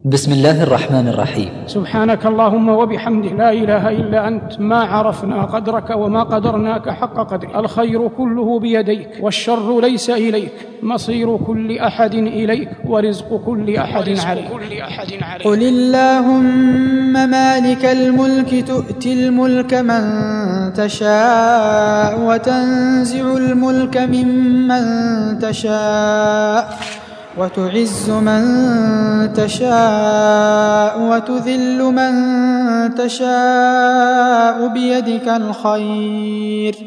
بسم الله الرحمن الرحيم. سبحانك اللهم وبحمدك لا إله إلا أنت ما عرفنا قدرك وما قدرناك حق قدرك. الخير كله بيديك والشر ليس إليك، مصير كل أحد إليك ورزق كل أحد عليك. قل اللهم مالك الملك تؤتي الملك من تشاء وتنزع الملك ممن تشاء وتعز من تشاء وتذل من تشاء بيدك الخير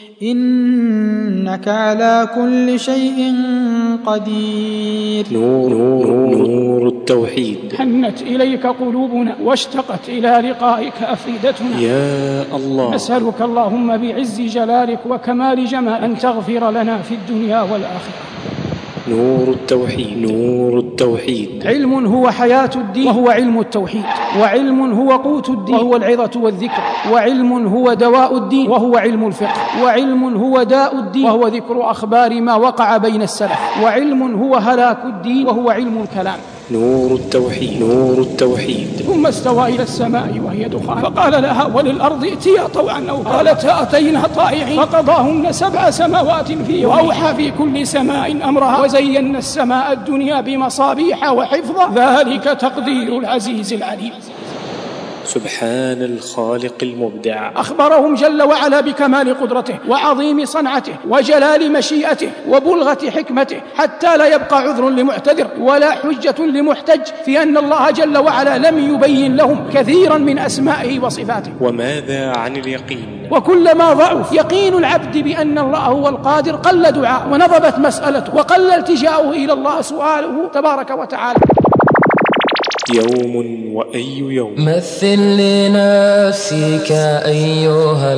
إنك على كل شيء قدير. نور التوحيد. حنت إليك قلوبنا واشتقت إلى لقائك أفئدتنا يا الله. نسألك اللهم بعز جلالك وكمال جمال أن تغفر لنا في الدنيا والآخرة. نور التوحيد. نور التوحيد. علم هو حياة الدين وهو علم التوحيد، وعلم هو قوت الدين وهو العظة والذكر، وعلم هو دواء الدين وهو علم الفقه، وعلم هو داء الدين وهو ذكر أخبار ما وقع بين السلف، وعلم هو هلاك الدين وهو علم الكلام. نور التوحيد. نور التوحيد. ثم استوى إلى السماء وهي دخان فقال لها وللأرض ائتيا طوعا أو قالتا أتينا طائعين فقضاهن 7 سماوات في يوم وأوحى في كل سماء أمرها وزينا السماء الدنيا بمصابيح وحفظا ذلك تقدير العزيز العليم. سبحان الخالق المبدع. أخبرهم جل وعلا بكمال قدرته وعظيم صنعته وجلال مشيئته وبلغة حكمته حتى لا يبقى عذر لمعتذر ولا حجة لمحتج في أن الله جل وعلا لم يبين لهم كثيرا من أسمائه وصفاته. وماذا عن اليقين؟ وكلما ضعف يقين العبد بأن الله هو القادر قل دعاء ونضبت مسألته وقل التجاؤه إلى الله سؤاله تبارك وتعالى. يوم وأي يوم. مثل لنفسك أيها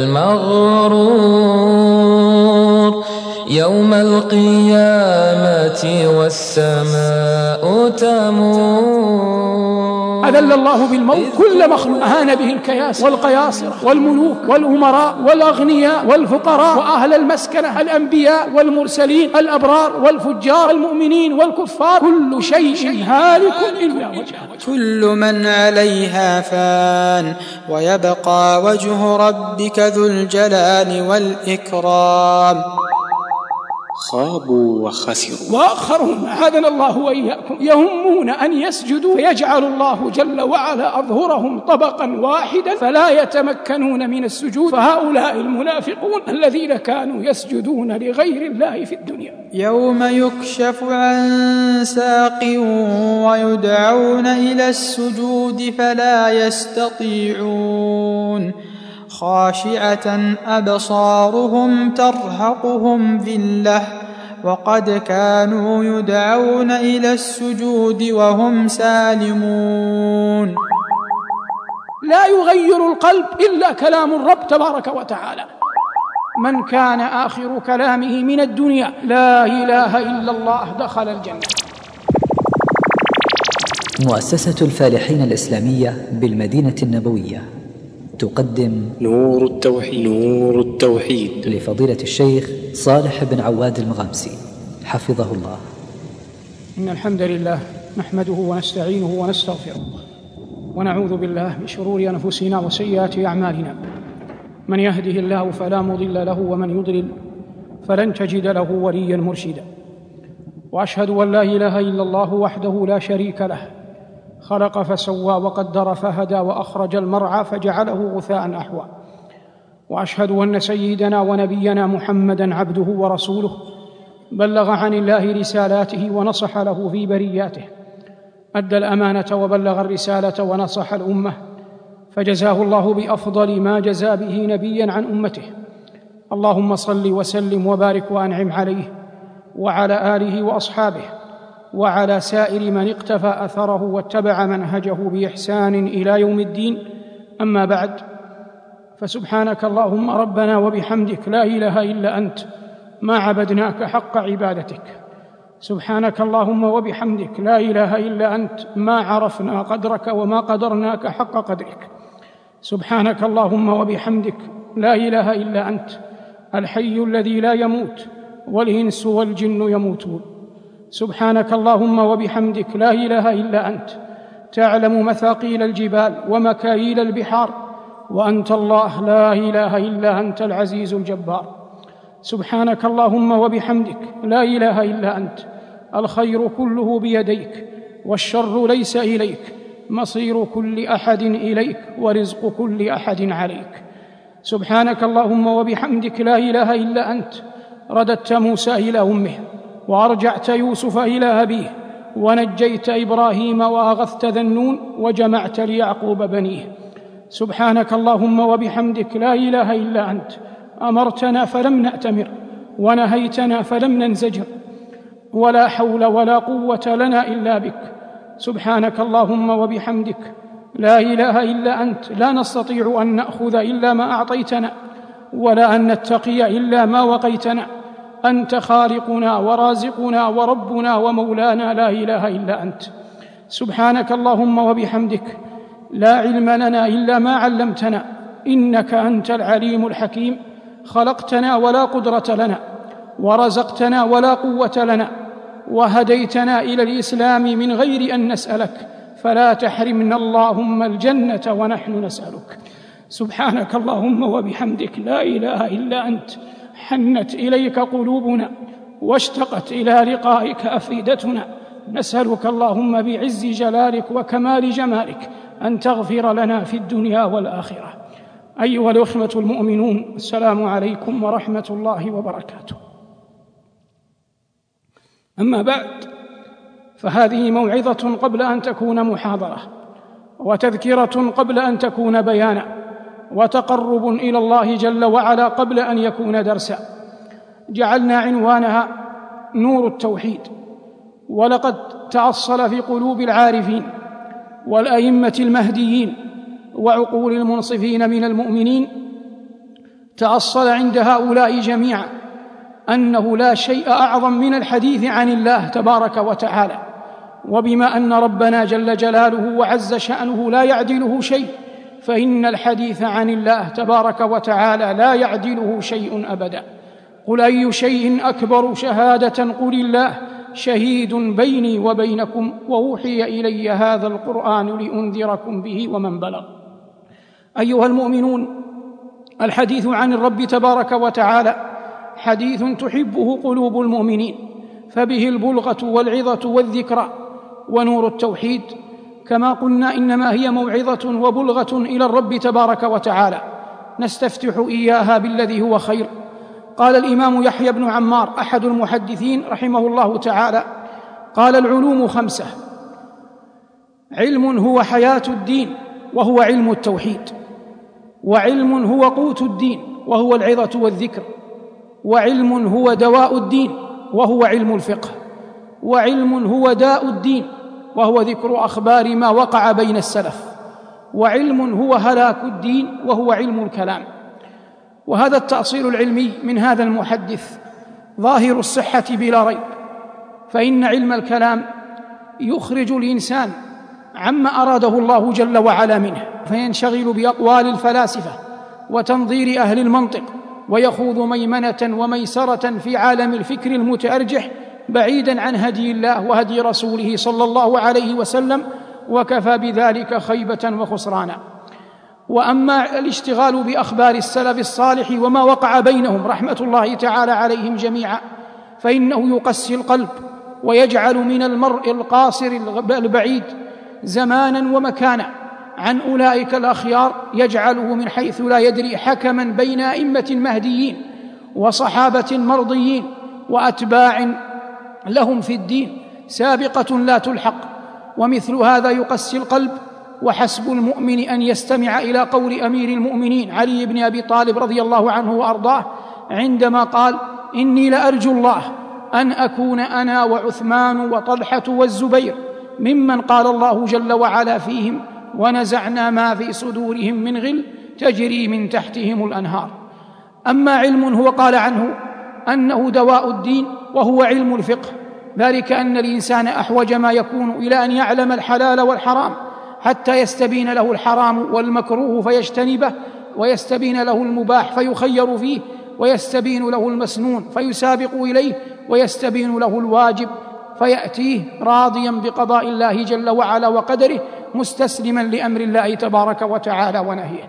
المغرور يوم القيامة والسماء تمور. أذل الله بالموت كل مخلوق أهان به الكياس والقياصرة والملوك والأمراء والأغنياء والفقراء وأهل المسكنة الأنبياء والمرسلين الأبرار والفجار المؤمنين والكفار كل شيء هالك إلا وجهه. كل من عليها فان ويبقى وجه ربك ذو الجلال والإكرام. خابوا وخسروا. وآخرون أعاذنا الله وإياكم يهمون أن يسجدوا فيجعل الله جل وعلا أظهرهم طبقا واحدا فلا يتمكنون من السجود فهؤلاء المنافقون الذين كانوا يسجدون لغير الله في الدنيا. يوم يكشف عن ساق ويدعون إلى السجود فلا يستطيعون خاشعة أبصارهم ترهقهم ذلة وقد كانوا يدعون إلى السجود وهم سالمون. لا يغير القلب إلا كلام الرب تبارك وتعالى. من كان آخر كلامه من الدنيا لا إله إلا الله دخل الجنة. مؤسسة الفالحين الإسلامية بالمدينة النبوية تقدم نور التوحيد. نور التوحيد لفضيلة الشيخ صالح بن عواد المغامسي حفظه الله. إن الحمد لله نحمده ونستعينه ونستغفره ونعوذ بالله من شرور أنفسنا وسيئات أعمالنا. من يهده الله فلا مضل له ومن يضلل فلن تجد له وليا مرشدا. وأشهد أن لا إله إلا الله وحده لا شريك له خلق فسوى وقدر فهدى وأخرج المرعى فجعله غثاء أحوى. وأشهد أن سيدنا ونبينا محمدًا عبده ورسوله بلغ عن الله رسالاته ونصح له في برياته أدى الأمانة وبلغ الرسالة ونصح الأمة فجزاه الله بأفضل ما جزى به نبيًا عن أمته. اللهم صل وسلم وبارك وأنعم عليه وعلى آله وأصحابه وعلى سائر من اقتفى أثره واتبع منهجه بإحسان إلى يوم الدين. أما بعد، فسبحانك اللهم ربنا وبحمدك لا إله إلا أنت ما عبدناك حق عبادتك. سبحانك اللهم وبحمدك لا إله إلا أنت ما عرفنا قدرك وما قدرناك حق قدرك. سبحانك اللهم وبحمدك لا إله إلا أنت الحي الذي لا يموت والإنس والجن يموتون. سبحانك اللهم وبحمدك لا إله إلا أنت تعلم مثاقيل الجبال ومكاييل البحار، وأنت الله لا إله إلا أنت العزيز الجبار. سبحانك اللهم وبحمدك لا إله إلا أنت، الخير كله بيديك والشر ليس إليك، مصير كل أحد إليك ورزق كل أحد عليك. سبحانك اللهم وبحمدك لا إله إلا أنت، رددت موسى إلى أمه، وأرجعت يوسف إلى أبيه، ونجيت إبراهيم وأغثت ذا النون، وجمعت ليعقوب بنيه. سبحانك اللهم وبحمدك لا إله إلا أنت، أمرتنا فلم نأتمر، ونهيتنا فلم ننزجر، ولا حول ولا قوة لنا إلا بك. سبحانك اللهم وبحمدك لا إله إلا أنت، لا نستطيع أن نأخذ إلا ما أعطيتنا، ولا أن نتقي إلا ما وقيتنا. أنت خالقنا ورازقنا وربنا ومولانا، لا إله إلا أنت. سبحانك اللهم وبحمدك لا علم لنا إلا ما علمتنا، إنك أنت العليم الحكيم. خلقتنا ولا قدرة لنا، ورزقتنا ولا قوة لنا، وهديتنا إلى الإسلام من غير أن نسألك، فلا تحرمنا اللهم الجنة ونحن نسألك. سبحانك اللهم وبحمدك لا إله إلا أنت، حنت إليك قلوبنا واشتقت إلى لقائك أفئدتنا. نسألك اللهم بعز جلالك وكمال جمالك أن تغفر لنا في الدنيا والآخرة. أيها الأخوة المؤمنون، السلام عليكم ورحمة الله وبركاته. أما بعد، فهذه موعظة قبل أن تكون محاضرة، وتذكرة قبل أن تكون بيانا، وتقرب إلى الله جل وعلا قبل أن يكون درسا. جعلنا عنوانها نور التوحيد. ولقد تأصل في قلوب العارفين والأئمة المهديين وعقول المنصفين من المؤمنين، تأصل عند هؤلاء جميعا أنه لا شيء أعظم من الحديث عن الله تبارك وتعالى. وبما أن ربنا جل جلاله وعز شأنه لا يعدله شيء، فإن الحديث عن الله تبارك وتعالى لا يعدله شيء أبدا. قل أي شيء أكبر شهادة؟ قل الله شهيد بيني وبينكم، وأوحي إلي هذا القرآن لأنذركم به ومن بلغ. أيها المؤمنون، الحديث عن الرب تبارك وتعالى حديث تحبه قلوب المؤمنين، فبه البلغة والعظة والذكرى. ونور التوحيد كما قلنا إنما هي موعظة وبلغة إلى الرب تبارك وتعالى، نستفتح إياها بالذي هو خير. قال الإمام يحيى بن عمار أحد المحدثين رحمه الله تعالى، قال: العلوم 5: علم هو حياة الدين وهو علم التوحيد، وعلم هو قوت الدين وهو العظة والذكر، وعلم هو دواء الدين وهو علم الفقه، وعلم هو داء الدين وهو ذكر أخبار ما وقع بين السلف، وعلم هو هلاك الدين وهو علم الكلام. وهذا التأصيل العلمي من هذا المحدث ظاهر الصحة بلا ريب، فإن علم الكلام يخرج الإنسان عما أراده الله جل وعلا منه، فينشغل بأقوال الفلاسفة وتنظير أهل المنطق، ويخوض ميمنة وميسرة في عالم الفكر المتأرجح بعيدا عن هدي الله وهدي رسوله صلى الله عليه وسلم، وكفى بذلك خيبة وخسرانا. وأما الاشتغال بأخبار السلف الصالح وما وقع بينهم رحمة الله تعالى عليهم جميعا، فإنه يقسي القلب ويجعل من المرء القاصر البعيد زمانا ومكانا عن أولئك الأخيار، يجعله من حيث لا يدري حكما بين أئمة مهديين وصحابة مرضيين وأتباع لهم في الدين سابقة لا تلحق. ومثل هذا يقسي القلب. وحسب المؤمن أن يستمع إلى قول أمير المؤمنين علي بن أبي طالب رضي الله عنه وأرضاه عندما قال: إني لأرجو الله أن أكون أنا وعثمان وطلحة والزبير ممن قال الله جل وعلا فيهم: ونزعنا ما في صدورهم من غل تجري من تحتهم الأنهار. أما علم هو قال عنه أنه دواء الدين وهو علم الفقه، ذلك أن الإنسان أحوج ما يكون إلى أن يعلم الحلال والحرام حتى يستبين له الحرام والمكروه فيجتنبه، ويستبين له المباح فيخير فيه، ويستبين له المسنون فيسابق إليه، ويستبين له الواجب فيأتيه راضيا بقضاء الله جل وعلا وقدره، مستسلما لأمر الله تبارك وتعالى ونهيه.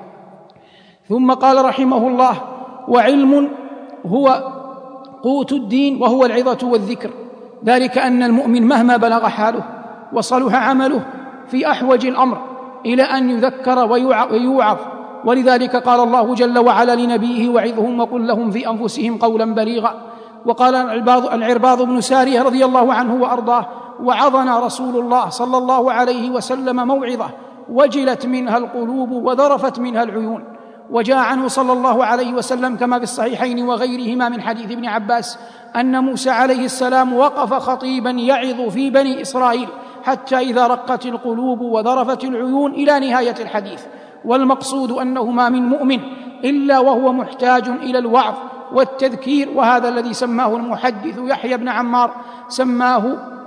ثم قال رحمه الله: وعلم هو قوت الدين وهو العظة والذكر، ذلك أن المؤمن مهما بلغ حاله وصلح عمله في أحوج الأمر إلى أن يذكر ويوعظ، ولذلك قال الله جل وعلا لنبيه: وعظهم وقل لهم في أنفسهم قولا بليغا. وقال العرباض بن سارية رضي الله عنه وأرضاه: وعظنا رسول الله صلى الله عليه وسلم موعظة وجلت منها القلوب وذرفت منها العيون. وجاء عنه صلى الله عليه وسلم كما في الصحيحين وغيرهما من حديث ابن عباس أن موسى عليه السلام وقف خطيبا يعظ في بني إسرائيل حتى إذا رقت القلوب وذرفت العيون إلى نهاية الحديث. والمقصود أنه ما من مؤمن إلا وهو محتاج إلى الوعظ والتذكير، وهذا الذي سماه المحدث يحيى بن عمار سماه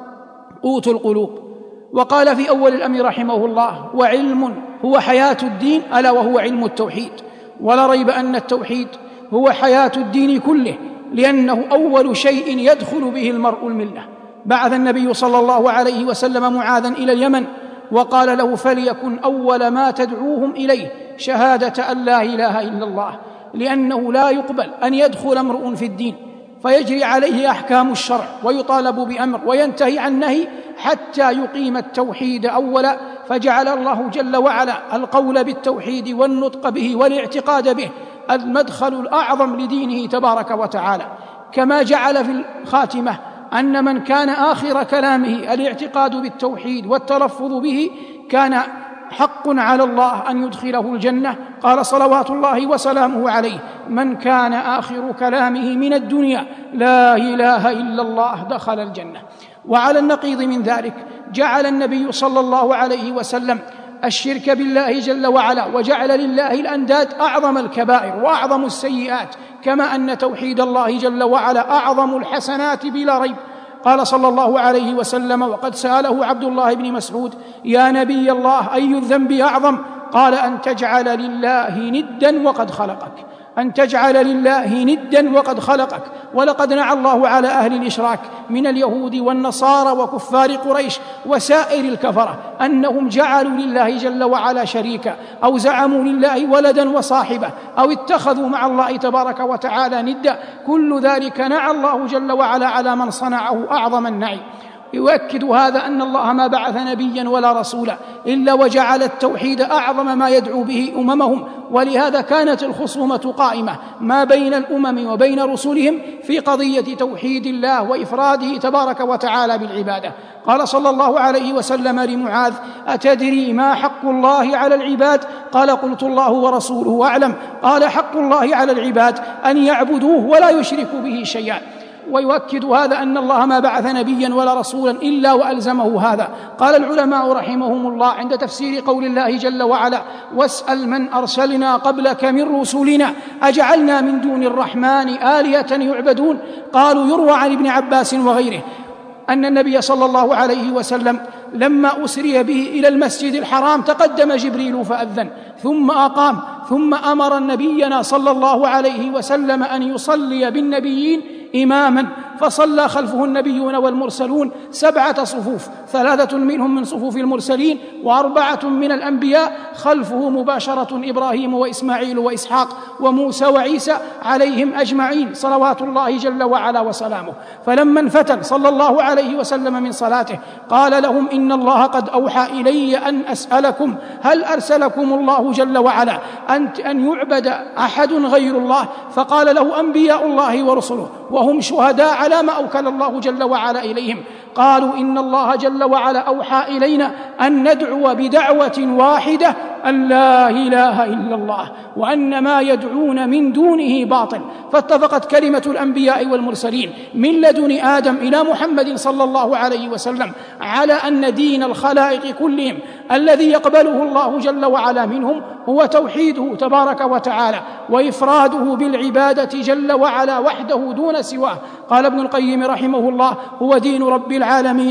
قوت القلوب. وقال في أول الأمر رحمه الله: وعلم هو حياة الدين، ألا وهو علم التوحيد. ولا ريب أن التوحيد هو حياة الدين كله، لأنه أول شيء يدخل به المرء الملة. بعث النبي صلى الله عليه وسلم معاذا إلى اليمن وقال له: فليكن أول ما تدعوهم إليه شهادة أن لا إله إلا الله، لأنه لا يقبل أن يدخل امرؤ في الدين فيجري عليه أحكام الشرع ويطالب بأمر وينتهي عن نهي حتى يقيم التوحيد أولا. فجعل الله جل وعلا القول بالتوحيد والنطق به والاعتقاد به المدخل الأعظم لدينه تبارك وتعالى، كما جعل في الخاتمة أن من كان آخر كلامه الاعتقاد بالتوحيد والتلفظ به كان حق على الله أن يدخله الجنة. قال صلوات الله وسلامه عليه: من كان آخر كلامه من الدنيا لا إله إلا الله دخل الجنة. وعلى النقيض من ذلك جعل النبي صلى الله عليه وسلم الشرك بالله جل وعلا وجعل لله الأنداد أعظم الكبائر وأعظم السيئات، كما أن توحيد الله جل وعلا أعظم الحسنات بلا ريب. قال صلى الله عليه وسلم وقد سأله عبد الله بن مسعود: يا نبي الله أي الذنب أعظم؟ قال: أن تجعل لله ندا وقد خلقك، أن تجعل لله ندا وقد خلقك. ولقد نعى الله على أهل الإشراك من اليهود والنصارى وكفار قريش وسائر الكفرة أنهم جعلوا لله جل وعلا شريكا، أو زعموا لله ولدا وصاحبة، أو اتخذوا مع الله تبارك وتعالى ندا. كل ذلك نعى الله جل وعلا على من صنعه أعظم النعي. يؤكد هذا أن الله ما بعث نبيا ولا رسولا إلا وجعل التوحيد أعظم ما يدعو به أممهم، ولهذا كانت الخصومة قائمة ما بين الأمم وبين رسلهم في قضية توحيد الله وإفراده تبارك وتعالى بالعبادة. قال صلى الله عليه وسلم لمعاذ: أتدري ما حق الله على العباد؟ قال: قلت الله ورسوله أعلم. قال: حق الله على العباد أن يعبدوه ولا يشركوا به شيئا. ويؤكد هذا أن الله ما بعث نبيا ولا رسولا إلا وألزمه هذا. قال العلماء رحمهم الله عند تفسير قول الله جل وعلا: واسأل من أرسلنا قبلك من رسلنا أجعلنا من دون الرحمن آلهة يعبدون. قالوا: يروى عن ابن عباس وغيره أن النبي صلى الله عليه وسلم لما أسري به إلى المسجد الحرام تقدم جبريل فأذن ثم أقام، ثم أمر نبينا صلى الله عليه وسلم أن يصلي بالنبيين إماما، فصلى خلفه النبيون والمرسلون 7 صفوف، 3 منهم من صفوف المرسلين و4 من الأنبياء، خلفه مباشرة إبراهيم وإسماعيل وإسحاق وموسى وعيسى عليهم أجمعين صلوات الله جل وعلا وسلامه. فلما انفتل صلى الله عليه وسلم من صلاته قال لهم: إن الله قد أوحى إلي أن أسألكم هل أرسلكم الله جل وعلا أن يعبد أحد غير الله؟ فقال له: أنبياء الله ورسله وهم شهداء على ما أوكل الله جل وعلا إليهم. قالوا: إن الله جل وعلا أوحى إلينا أن ندعو بدعوة واحدة أن لا إله إلا الله، وأن ما يدعون من دونه باطل. فاتفقت كلمة الأنبياء والمرسلين من لدن آدم إلى محمد صلى الله عليه وسلم على أن دين الخلائق كلهم الذي يقبله الله جل وعلا منهم هو توحيده تبارك وتعالى وإفراده بالعبادة جل وعلا وحده دون سواه. قال ابن القيم رحمه الله: هو دين رب العالمين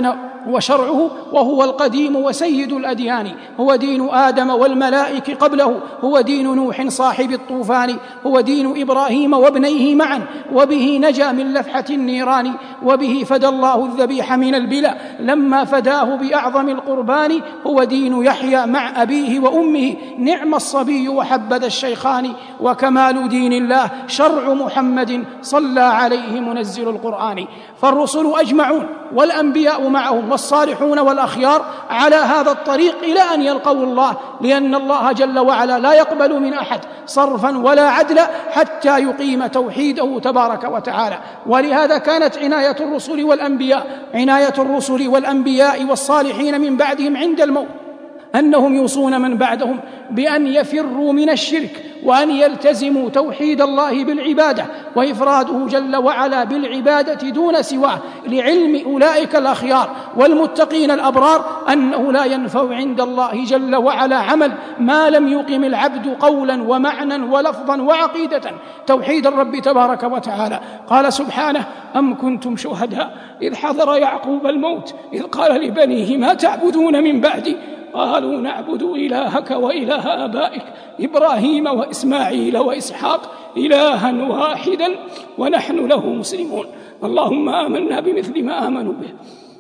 وشرعه وهو القديم وسيد الأديان، هو دين آدم والملائكة قبله، هو دين نوح صاحب الطوفان، هو دين إبراهيم وابنيه معا، وبه نجا من لفحة النيران، وبه فدى الله الذبيح من البلا لما فداه بأعظم القربان، هو دين يحيى مع أبيه وأمه، نعم الصبي وحبذا الشيخان، وكمال دين الله شرع محمد صلى عليه منزل القرآن. فالرسل أجمعون والأنبياء معهم والصالحون والأخيار على هذا الطريق إلى أن يلقوا الله، لأن الله جل وعلا لا يقبل من أحد صرفا ولا عدلا حتى يقيم توحيده تبارك وتعالى. ولهذا كانت عناية الرسل والأنبياء والصالحين من بعدهم عند الموت أنهم يوصون من بعدهم بأن يفروا من الشرك، وأن يلتزموا توحيد الله بالعبادة وإفراده جل وعلا بالعبادة دون سواه، لعلم أولئك الأخيار والمتقين الأبرار أنه لا ينفع عند الله جل وعلا عمل ما لم يقم العبد قولا ومعنى ولفظا وعقيدة توحيد الرب تبارك وتعالى. قال سبحانه: أم كنتم شهداء إذ حضر يعقوب الموت إذ قال لبنيه ما تعبدون من بعدي قالوا نعبد إلهك وإله آبائك إبراهيم وإسماعيل وإسحاق إلها واحدا ونحن له مسلمون. اللهم آمنا بمثل ما آمنوا به.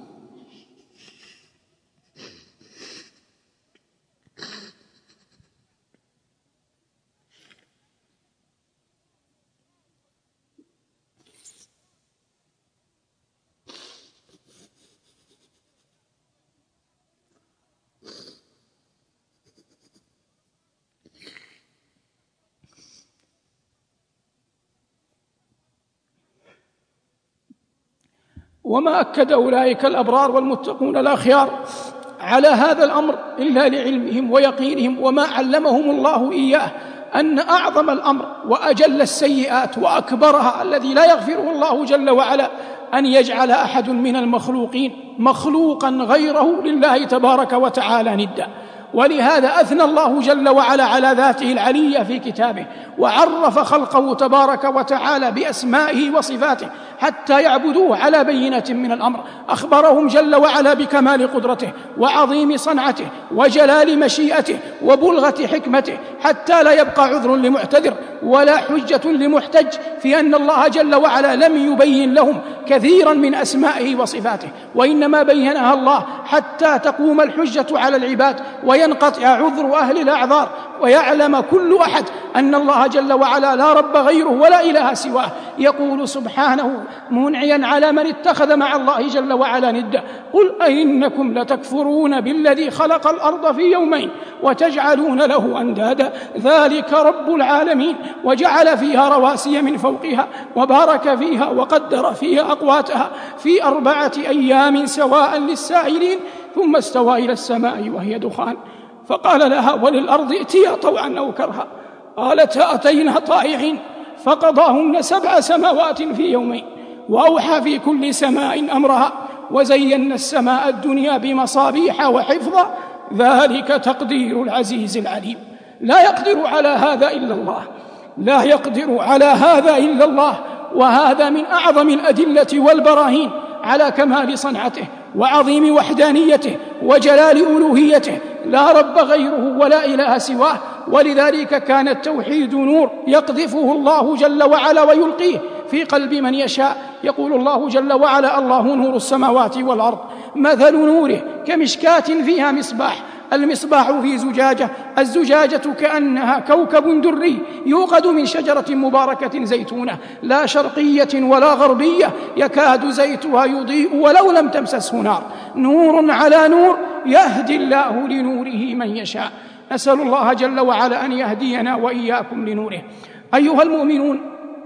وما أكد أولئك الأبرار والمتقون الأخيار على هذا الأمر إلا لعلمهم ويقينهم وما علمهم الله إياه، أن أعظم الأمر وأجل السيئات وأكبرها الذي لا يغفره الله جل وعلا أن يجعل أحد من المخلوقين مخلوقا غيره لله تبارك وتعالى ندا. ولهذا أثنى الله جل وعلا على ذاته العلية في كتابه، وعرف خلقه تبارك وتعالى بأسمائه وصفاته حتى يعبدوه على بينة من الأمر. أخبرهم جل وعلا بكمال قدرته وعظيم صنعته وجلال مشيئته وبلغة حكمته، حتى لا يبقى عذر لمعتذر ولا حجة لمحتج في أن الله جل وعلا لم يبين لهم كثيرا من أسمائه وصفاته، وإنما بينها الله حتى تقوم الحجة على العباد وينقطع عذر أهل الأعذار، ويعلم كل أحد أن الله جل وعلا لا رب غيره ولا إله سواه. يقول سبحانه منعيا على من اتخذ مع الله جل وعلا ندا: قل أئنكم لتكفرون بالذي خلق الأرض في يومين وتجعلون له أندادا ذلك رب العالمين وجعل فيها رواسي من فوقها وبارك فيها وقدر فيها أقواتها في 4 أيام سواء للسائلين ثم استوى إلى السماء وهي دخان فقال لها وللأرض ائتيا طوعا أو كرها قالتا أتينا طائعين فقضاهن 7 سماوات في يومين وأوحى في كل سماء أمرها وزينا السماء الدنيا بمصابيح وحفظا ذلك تقدير العزيز العليم. لا يقدر على هذا إلا الله، لا يقدر على هذا إلا الله. وهذا من أعظم الأدلة والبراهين على كمال صنعته وعظيم وحدانيته وجلال ألوهيته، لا رب غيره ولا إله سواه. ولذلك كان التوحيد نور يقذفه الله جل وعلا ويلقيه في قلب من يشاء. يقول الله جل وعلا: الله نور السماوات والأرض مثل نوره كمشكاة فيها مصباح، المصباح في زجاجة، الزجاجة كأنها كوكب دري يوقد من شجرة مباركة زيتونة لا شرقية ولا غربية يكاد زيتها يضيء ولو لم تمسسه نار، نور على نور يهدي الله لنوره من يشاء. نسأل الله جل وعلا أن يهدينا وإياكم لنوره. أيها المؤمنون،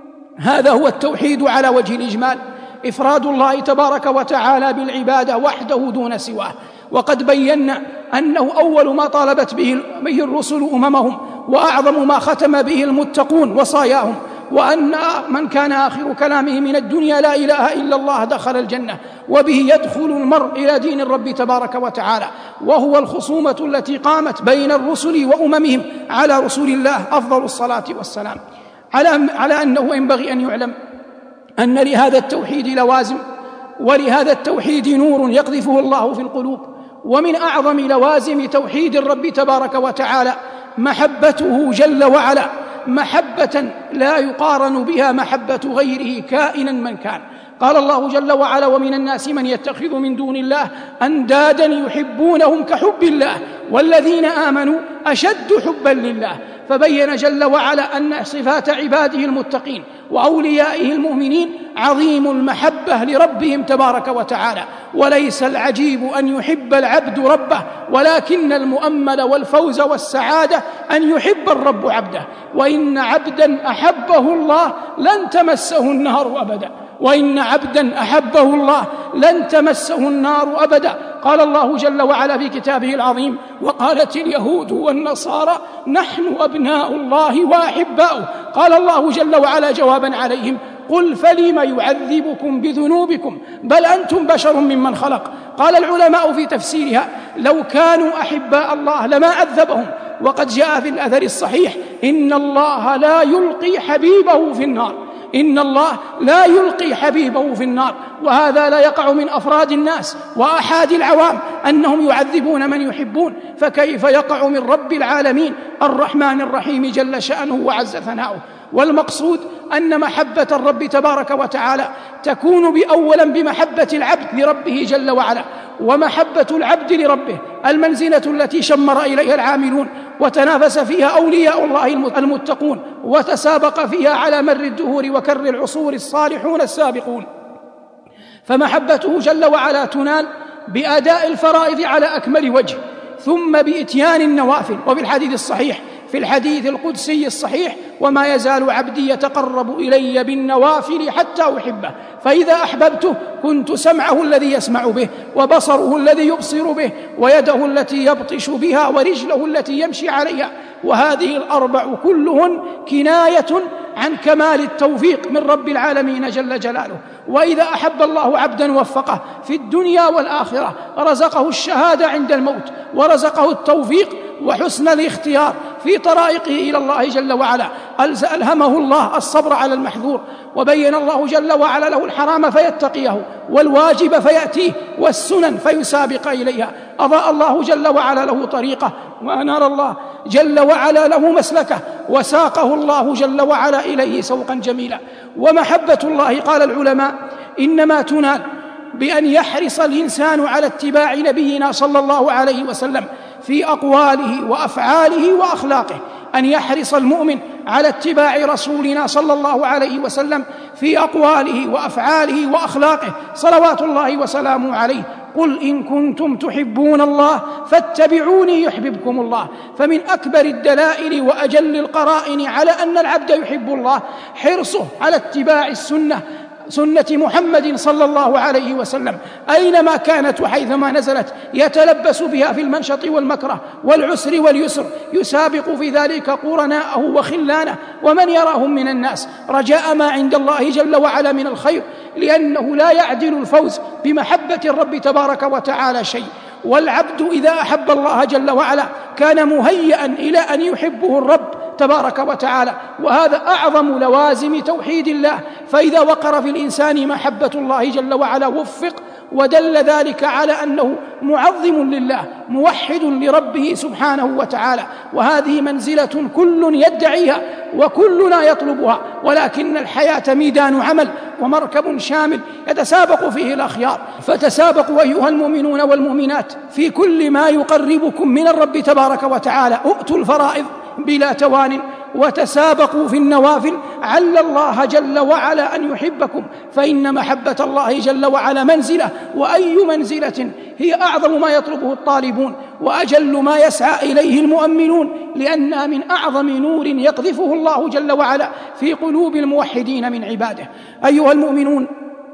هذا هو التوحيد على وجه الإجمال، إفراد الله تبارك وتعالى بالعبادة وحده دون سواه. وقد بينا أنه أول ما طالبت به الرسل أممهم، وأعظم ما ختم به المتقون وصاياهم، وأن من كان آخر كلامه من الدنيا لا إله إلا الله دخل الجنة، وبه يدخل المرء إلى دين الرب تبارك وتعالى. وهو الخصومة التي قامت بين الرسل وأممهم على رسول الله أفضل الصلاة والسلام. على أنه ينبغي أن يعلم أن لهذا التوحيد لوازم ولهذا التوحيد نور يقذفه الله في القلوب. ومن أعظم لوازم توحيد الرب تبارك وتعالى محبته جل وعلا، محبة لا يقارن بها محبة غيره كائنا من كان. قال الله جل وعلا: ومن الناس من يتخذ من دون الله أندادا يحبونهم كحب الله والذين آمنوا أشد حبا لله. فبين جل وعلا أن صفات عباده المتقين وأوليائه المؤمنين عظيم المحبة لربهم تبارك وتعالى. وليس العجيب أن يحب العبد ربه، ولكن المؤمل والفوز والسعادة أن يحب الرب عبده. وإن عبدا أحبه الله لن تمسه النار أبدا، وإن عبدا أحبه الله لن تمسه النار أبدا. قال الله جل وعلا في كتابه العظيم: وقالت اليهود والنصارى نحن أبناء الله وأحباؤه. قال الله جل وعلا جوابا عليهم: قل فلم يعذبكم بذنوبكم بل أنتم بشر ممن خلق. قال العلماء في تفسيرها: لو كانوا أحباء الله لما عذبهم. وقد جاء في الأثر الصحيح: إن الله لا يلقي حبيبه في النار، إن الله لا يلقي حبيبه في النار. وهذا لا يقع من أفراد الناس وأحاد العوام أنهم يعذبون من يحبون، فكيف يقع من رب العالمين الرحمن الرحيم جل شأنه وعز ثناؤه. والمقصود أن محبة الرب تبارك وتعالى تكون أولا بمحبة العبد لربه جل وعلا. ومحبة العبد لربه المنزلة التي شمر إليها العاملون وتنافس فيها أولياء الله المتقون، وتسابق فيها على مر الدهور وكر العصور الصالحون السابقون. فمحبته جل وعلا تنال بأداء الفرائض على أكمل وجه، ثم بإتيان النوافل. وفي الحديث الصحيح، في الحديث القدسي الصحيح: وما يزال عبدي يتقرب إلي بالنوافل حتى أحبه، فإذا أحببته كنت سمعه الذي يسمع به، وبصره الذي يبصر به، ويده التي يبطش بها، ورجله التي يمشي عليها. وهذه الأربع كلهن كناية عن كمال التوفيق من رب العالمين جل جلاله. وإذا أحب الله عبدا وفقه في الدنيا والآخرة، رزقه الشهادة عند الموت، ورزقه التوفيق وحسن الاختيار في طرائقه إلى الله جل وعلا. ألهمه الله الصبر على المحذور، وبين الله جل وعلا له الحرام فيتقيه، والواجب فيأتيه، والسنن فيسابق إليها. أضاء الله جل وعلا له طريقه، وأنار الله جل وعلا له مسلكه، وساقه الله جل وعلا إليه سوقا جميلا. ومحبة الله، قال العلماء، إنما تنال بأن يحرص الإنسان على اتباع نبينا صلى الله عليه وسلم في أقواله وأفعاله وأخلاقه. أن يحرص المؤمن على اتباع رسولنا صلى الله عليه وسلم في أقواله وأفعاله وأخلاقه صلوات الله وسلامه عليه. قل إن كنتم تحبون الله فاتبعوني يحببكم الله. فمن أكبر الدلائل وأجل القرائن على أن العبد يحب الله حرصه على اتباع سنة محمد صلى الله عليه وسلم أينما كانت وحيثما نزلت، يتلبس بها في المنشط والمكره والعسر واليسر، يسابق في ذلك قرناءه وخلانه ومن يراهم من الناس، رجاء ما عند الله جل وعلا من الخير، لأنه لا يعدل الفوز بمحبة الرب تبارك وتعالى شيء. والعبد إذا أحب الله جل وعلا كان مهيئا إلى أن يحبه الرب تبارك وتعالى، وهذا أعظم لوازم توحيد الله. فإذا وقر في الإنسان محبة الله جل وعلا وفق، ودل ذلك على أنه معظم لله موحد لربه سبحانه وتعالى. وهذه منزلة كل يدعيها وكلنا يطلبها، ولكن الحياة ميدان عمل ومركب شامل يتسابق فيه الأخيار. فتسابقوا أيها المؤمنون والمؤمنات في كل ما يقربكم من الرب تبارك وتعالى، أؤتوا الفرائض بلا توان، وتسابقوا في النوافل، عل الله جل وعلا أن يحبكم، فإن محبة الله جل وعلا منزلة، وأي منزلة هي أعظم ما يطلبه الطالبون وأجل ما يسعى إليه المؤمنون، لأنها من أعظم نور يقذفه الله جل وعلا في قلوب الموحدين من عباده. أيها المؤمنون،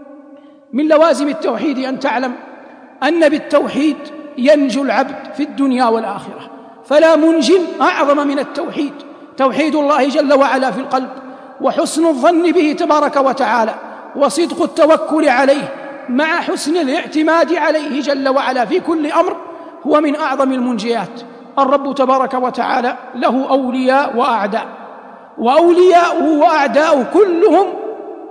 من لوازم التوحيد أن تعلم أن بالتوحيد ينجو العبد في الدنيا والآخرة، فلا منج أعظم من التوحيد، توحيد الله جل وعلا في القلب، وحسن الظن به تبارك وتعالى، وصدق التوكل عليه مع حسن الاعتماد عليه جل وعلا في كل أمر، هو من أعظم المنجيات. الرب تبارك وتعالى له أولياء وأعداء، وأولياؤه وأعداؤه كلهم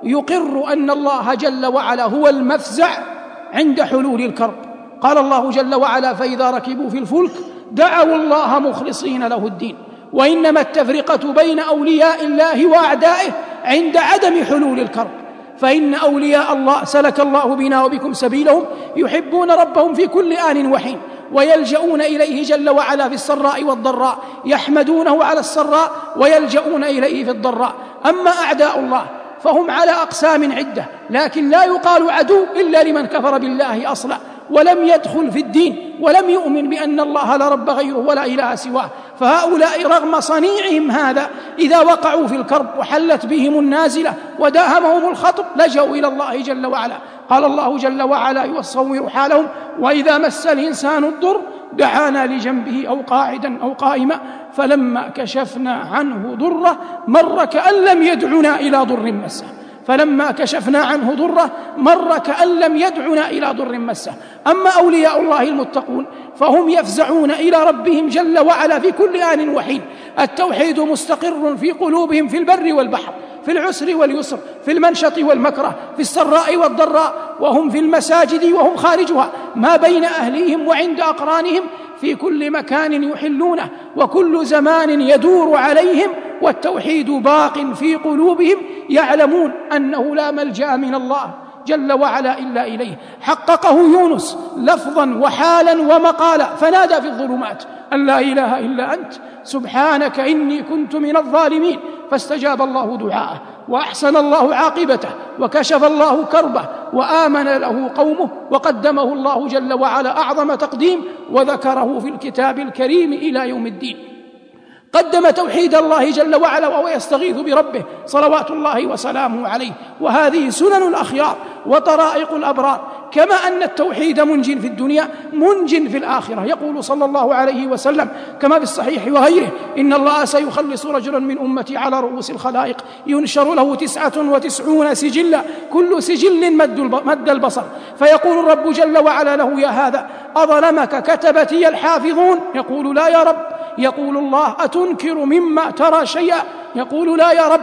يقر أن الله جل وعلا هو المفزع عند حلول الكرب. قال الله جل وعلا: فإذا ركبوا في الفلك دعوا الله مخلصين له الدين. وإنما التفرقة بين أولياء الله وأعدائه عند عدم حلول الكرب، فإن أولياء الله سلك الله بنا وبكم سبيلهم يحبون ربهم في كل آن وحين، ويلجؤون إليه جل وعلا في السراء والضراء، يحمدونه على السراء ويلجؤون إليه في الضراء. أما أعداء الله فهم على أقسام عدة، لكن لا يقال عدو إلا لمن كفر بالله أصلا ولم يدخل في الدين ولم يؤمن بأن الله لا رب غيره ولا إله سواه. فهؤلاء رغم صنيعهم هذا إذا وقعوا في الكرب وحلت بهم النازلة وداهمهم الخطب لجأوا إلى الله جل وعلا. قال الله جل وعلا يصور حالهم: وإذا مس الإنسان الضر دعانا لجنبه أو قاعدا أو قائما فلما كشفنا عنه ضره مر كأن لم يدعنا إلى ضر مسه. فلما كشفنا عنه ضره مر كأن لم يدعنا إلى ضر مسه. أما أولياء الله المتقون فهم يفزعون إلى ربهم جل وعلا في كل آن وحين. التوحيد مستقر في قلوبهم في البر والبحر، في العسر واليسر، في المنشط والمكره، في السراء والضراء، وهم في المساجد وهم خارجها، ما بين أهليهم وعند أقرانهم، في كل مكان يحلونه وكل زمان يدور عليهم، والتوحيد باق في قلوبهم، يعلمون أنه لا ملجأ من الله جل وعلا إلا إليه. حققه يونس لفظا وحالا ومقالا، فنادى في الظلمات أن لا إله إلا أنت سبحانك إني كنت من الظالمين، فاستجاب الله دعاءه وأحسن الله عاقبته وكشف الله كربه وآمن له قومه، وقدمه الله جل وعلا أعظم تقديم وذكره في الكتاب الكريم إلى يوم الدين. قدم توحيد الله جل وعلا وهو يستغيث بربه صلوات الله وسلامه عليه. وهذه سنن الأخيار وطرائق الأبرار، كما أن التوحيد منج في الدنيا منج في الآخرة. يقول صلى الله عليه وسلم كما في الصحيح وغيره: إن الله سيخلص رجلا من أمتي على رؤوس الخلائق ينشر له 99 سجلا كل سجل مد البصر، فيقول الرب جل وعلا له: يا هذا أظلمك كتبتي الحافظون؟ يقول: لا يا رب. يقول الله: أتنكر مما ترى شيئا؟ يقول: لا يا رب.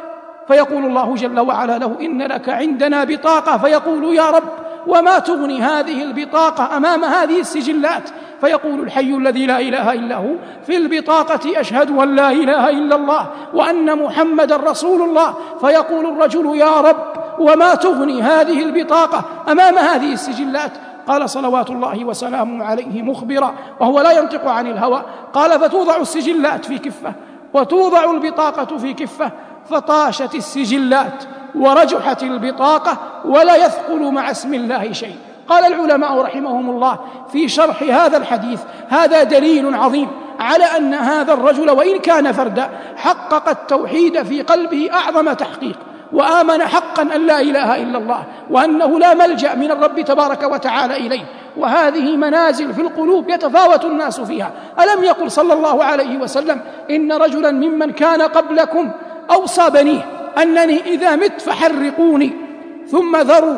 فيقول الله جل وعلا له: إن لك عندنا بطاقة. فيقول: يا رب وما تغني هذه البطاقة أمام هذه السجلات؟ فيقول الحي الذي لا إله إلا هو في البطاقة: أشهد أن لا إله إلا الله وأن محمد رسول الله. فيقول الرجل: يا رب وما تغني هذه البطاقة أمام هذه السجلات؟ قال صلوات الله وسلامه عليه مخبرا وهو لا ينطق عن الهوى، قال: فتوضع السجلات في كفة وتوضع البطاقة في كفة، فطاشت السجلات ورجحت البطاقة ولا يثقل مع اسم الله شيء. قال العلماء رحمهم الله في شرح هذا الحديث: هذا دليل عظيم على أن هذا الرجل وإن كان فردا حقق التوحيد في قلبه أعظم تحقيق، وآمن حقا أن لا إله إلا الله وأنه لا ملجأ من الرب تبارك وتعالى إليه. وهذه منازل في القلوب يتفاوت الناس فيها. ألم يقل صلى الله عليه وسلم: إن رجلا ممن كان قبلكم أوصى بنيه أنني إذا مت فحرقوني ثم ذروا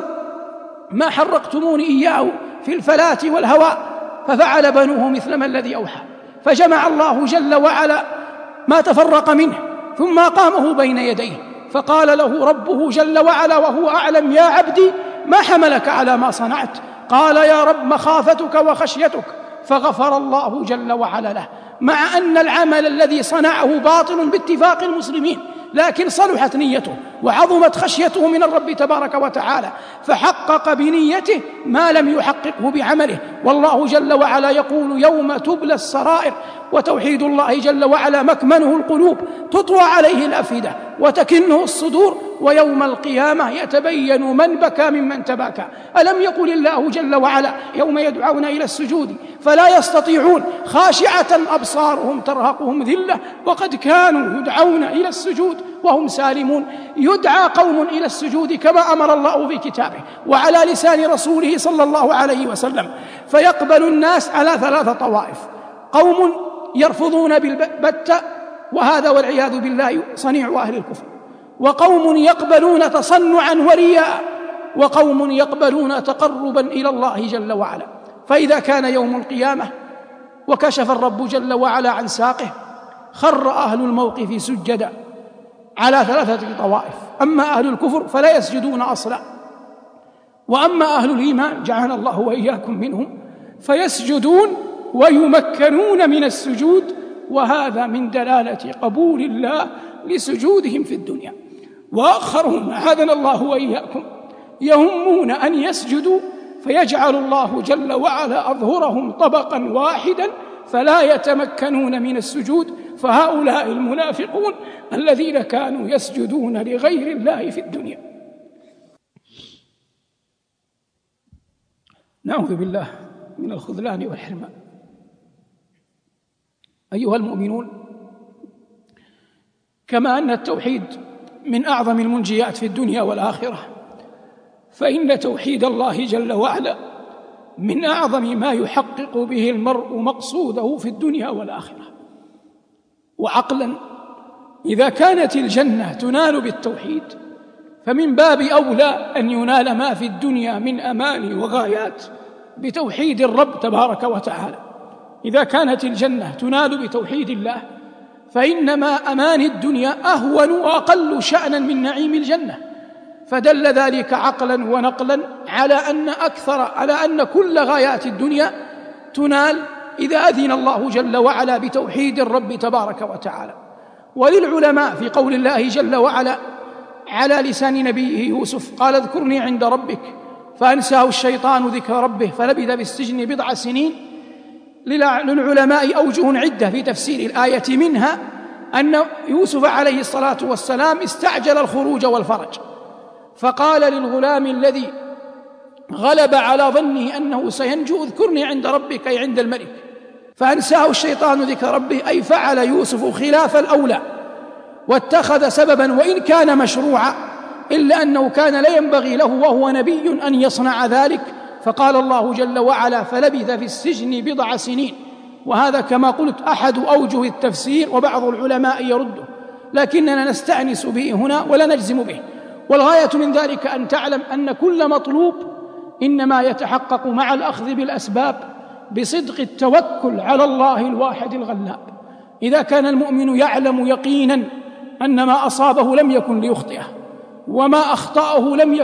ما حرقتموني إياه في الفلاة والهواء، ففعل بنوه مثل ما الذي أوحى، فجمع الله جل وعلا ما تفرق منه ثم قامه بين يديه، فقال له ربه جل وعلا وهو أعلم: يا عبدي ما حملك على ما صنعت؟ قال: يا رب مخافتك وخشيتك. فغفر الله جل وعلا له، مع أن العمل الذي صنعه باطل باتفاق المسلمين، لكن صلحت نيته وعظمت خشيته من الرب تبارك وتعالى، فحقق بنيته ما لم يحققه بعمله. والله جل وعلا يقول: يوم تبلى السرائر. وتوحيد الله جل وعلا مكمنه القلوب، تطوى عليه الأفئدة وتكنه الصدور، ويوم القيامة يتبين من بكى ممن تباكى. ألم يقل الله جل وعلا: يوم يدعون إلى السجود فلا يستطيعون خاشعة أبصارهم ترهقهم ذلة وقد كانوا يدعون إلى السجود وهم سالمون. يدعى قوم إلى السجود كما أمر الله في كتابه وعلى لسان رسوله صلى الله عليه وسلم، فيقبل الناس على 3 طوائف: قوم يرفضون بالبتة، وهذا والعياذ بالله صنيع أهل الكفر، وقوم يقبلون تصنعا ورياء، وقوم يقبلون تقربا إلى الله جل وعلا. فإذا كان يوم القيامة وكشف الرب جل وعلا عن ساقه، خر أهل الموقف سجدا على 3 طوائف: أما أهل الكفر فلا يسجدون أصلا، وأما أهل الإيمان جعلنا الله وإياكم منهم فيسجدون ويمكنون من السجود، وهذا من دلالة قبول الله لسجودهم في الدنيا. وآخرون أعاذنا الله وإياكم يهمون أن يسجدوا فيجعل الله جل وعلا أظهرهم طبقا واحدا فلا يتمكنون من السجود، فهؤلاء المنافقون الذين كانوا يسجدون لغير الله في الدنيا. نعوذ بالله من الخذلان والحرمان. أيها المؤمنون، كما أن التوحيد من أعظم المنجيات في الدنيا والآخرة، فإن توحيد الله جل وعلا من أعظم ما يحقق به المرء مقصوده في الدنيا والآخرة. وعقلا إذا كانت الجنة تنال بالتوحيد فمن باب أولى أن ينال ما في الدنيا من أماني وغايات بتوحيد الرب تبارك وتعالى. إذا كانت الجنة تنال بتوحيد الله فإنما أماني الدنيا أهون وأقل شأنا من نعيم الجنة، فدل ذلك عقلا ونقلا على أن كل غايات الدنيا تنال إذا أذن الله جل وعلا بتوحيد الرب تبارك وتعالى. وللعلماء في قول الله جل وعلا على لسان نبيه يوسف قال: اذكرني عند ربك فأنساه الشيطان ذكر ربه فلبث في السجن 10 سنين. للعلماء أوجه عدة في تفسير الآية، منها أن يوسف عليه الصلاة والسلام استعجل الخروج والفرج، فقال للغلام الذي غلب على ظنه أنه سينجو: اذكرني عند ربك أي عند الملك. فأنساه الشيطان ذكر ربه، أي فعل يوسف خلاف الأولى واتخذ سببا وإن كان مشروعا، إلا أنه كان لا ينبغي له وهو نبي أن يصنع ذلك، فقال الله جل وعلا: فلبث في السجن 10 سنين. وهذا كما قلت أحد أوجه التفسير، وبعض العلماء يرده، لكننا نستأنس به هنا ولا نجزم به. والغاية من ذلك أن تعلم أن كل مطلوب إنما يتحقق مع الأخذ بالأسباب بصدق التوكل على الله الواحد الغلاب. إذا كان المؤمن يعلم يقينا أن ما أصابه لم يكن ليخطئه، وما أخطأه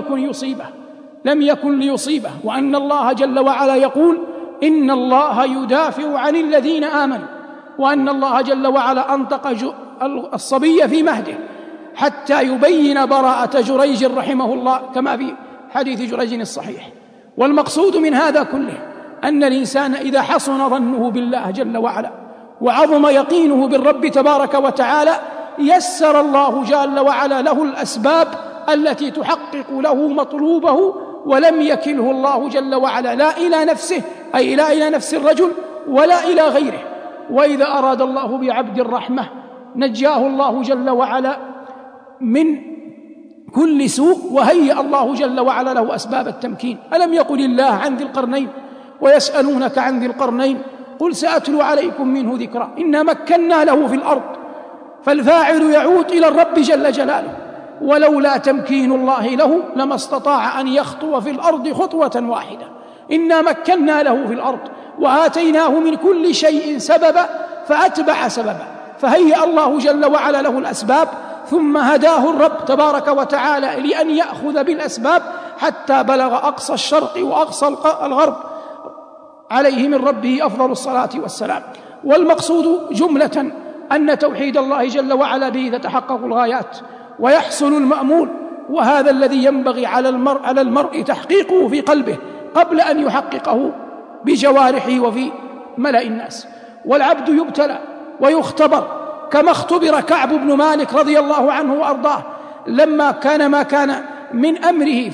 لم يكن ليصيبه، وأن الله جل وعلا يقول: إن الله يدافع عن الذين آمنوا، وأن الله جل وعلا أنطق الصبي في مهده حتى يبين براءة جريج رحمه الله، كما في حديث جريج الصحيح. والمقصود من هذا كله أن الإنسان إذا حسن ظنه بالله جل وعلا وعظم يقينه بالرب تبارك وتعالى يسر الله جل وعلا له الأسباب التي تحقق له مطلوبه، ولم يكله الله جل وعلا لا إلى نفسه أي لا إلى نفس الرجل ولا إلى غيره. وإذا أراد الله بعبد الرحمة نجاه الله جل وعلا من كل سوء، وهيأ الله جل وعلا له أسباب التمكين. ألم يقل الله عن ذي القرنين: ويسألونك عن ذي القرنين قل سأتلو عليكم منه ذكرا إنا مكنا له في الأرض. فالفاعل يعود إلى الرب جل جلاله، ولولا تمكين الله له لما استطاع أن يخطو في الأرض خطوة واحدة. إنا مكنا له في الأرض وآتيناه من كل شيء سببا فأتبع سببا، فهيأ الله جل وعلا له الأسباب، ثم هداه الرب تبارك وتعالى لأن يأخذ بالأسباب حتى بلغ أقصى الشرق وأقصى الغرب، عليه من ربه أفضل الصلاة والسلام. والمقصود جملة أن توحيد الله جل وعلا به تتحقق الغايات ويحصل المأمول، وهذا الذي ينبغي على المرء تحقيقه في قلبه قبل أن يحققه بجوارحه وفي ملأ الناس. والعبد يبتلى ويختبر كما اختبر كعب بن مالك رضي الله عنه وأرضاه لما كان ما كان من أمره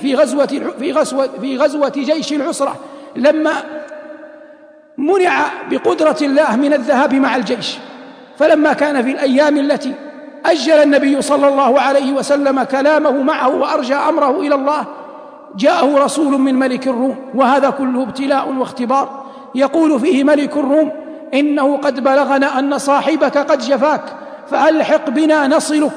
في غزوة جيش العسرة، لما منع بقدرة الله من الذهاب مع الجيش. فلما كان في الأيام التي أجل النبي صلى الله عليه وسلم كلامه معه وأرجى أمره إلى الله، جاءه رسول من ملك الروم، وهذا كله ابتلاء واختبار. يقول فيه ملك الروم: إنه قد بلغنا أن صاحبك قد جفاك فألحق بنا نصلك.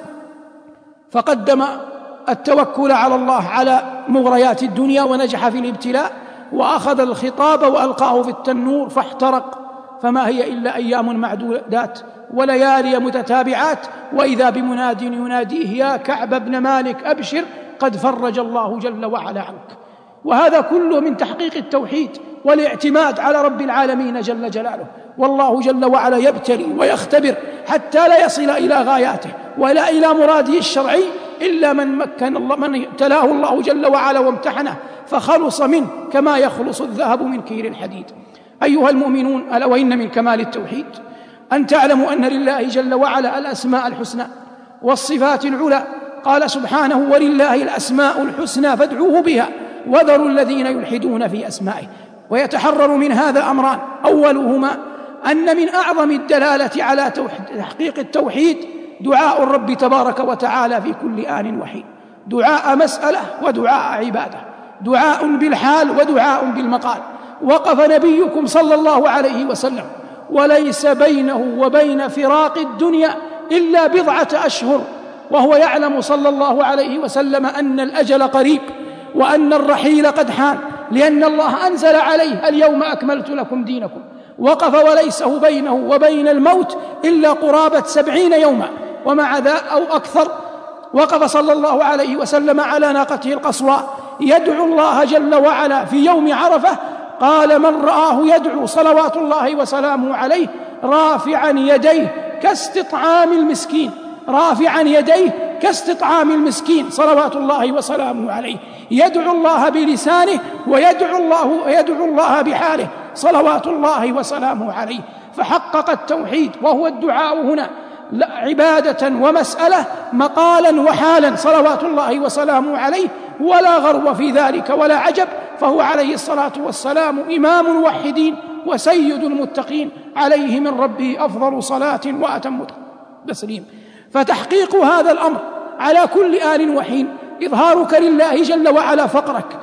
فقدم التوكل على الله على مغريات الدنيا ونجح في الابتلاء، وأخذ الخطاب وألقاه في التنور فاحترق فما هي إلا أيام معدودات وليالي متتابعات، وإذا بمناد يناديه يا كعب بن مالك أبشر قد فرج الله جل وعلا عنك. وهذا كله من تحقيق التوحيد والاعتماد على رب العالمين جل جلاله. والله جل وعلا يبتلي ويختبر حتى لا يصل إلى غاياته ولا إلى مراده الشرعي إلا من ابتلاه الله جل وعلا وامتحنه فخلص منه كما يخلص الذهب من كير الحديد. أيها المؤمنون، ألا وإن من كمال التوحيد أن تعلموا أن لله جل وعلا الأسماء الحسنى والصفات العلى. قال سبحانه ولله الأسماء الحسنى فادعوه بها وذروا الذين يلحدون في أسمائه. ويتحرر من هذا أمران: أولهما أن من أعظم الدلالة على تحقيق التوحيد دعاء الرب تبارك وتعالى في كل آن وحين، دعاء مسألة ودعاء عبادة، دعاء بالحال ودعاء بالمقال. وقف نبيكم صلى الله عليه وسلم وليس بينه وبين فراق الدنيا إلا 10 أشهر، وهو يعلم صلى الله عليه وسلم أن الأجل قريب وأن الرحيل قد حان، لأن الله أنزل عليه اليوم أكملت لكم دينكم. وقف وليس بينه وبين الموت إلا قرابة 70 يوما ومع ذا أو أكثر. وقف صلى الله عليه وسلم على ناقته القصواء يدعو الله جل وعلا في يوم عرفة. قال من رآه يدعو صلوات الله وسلامه عليه رافعا يديه كاستطعام المسكين، رافعا يديه كاستطعام المسكين صلوات الله وسلامه عليه، يدعو الله بلسانه ويدعو الله بحاله صلوات الله وسلامه عليه. فحقق التوحيد وهو الدعاء هنا عبادة ومسألة مقالا وحالا صلوات الله وسلامه عليه، ولا غرو في ذلك ولا عجب، فهو عليه الصلاة والسلام إمام الموحدين وسيد المتقين، عليه من ربه أفضل صلاة وأتم تسليم. فتحقيق هذا الأمر على كل آن وحين إظهارك لله جل وعلا فقرك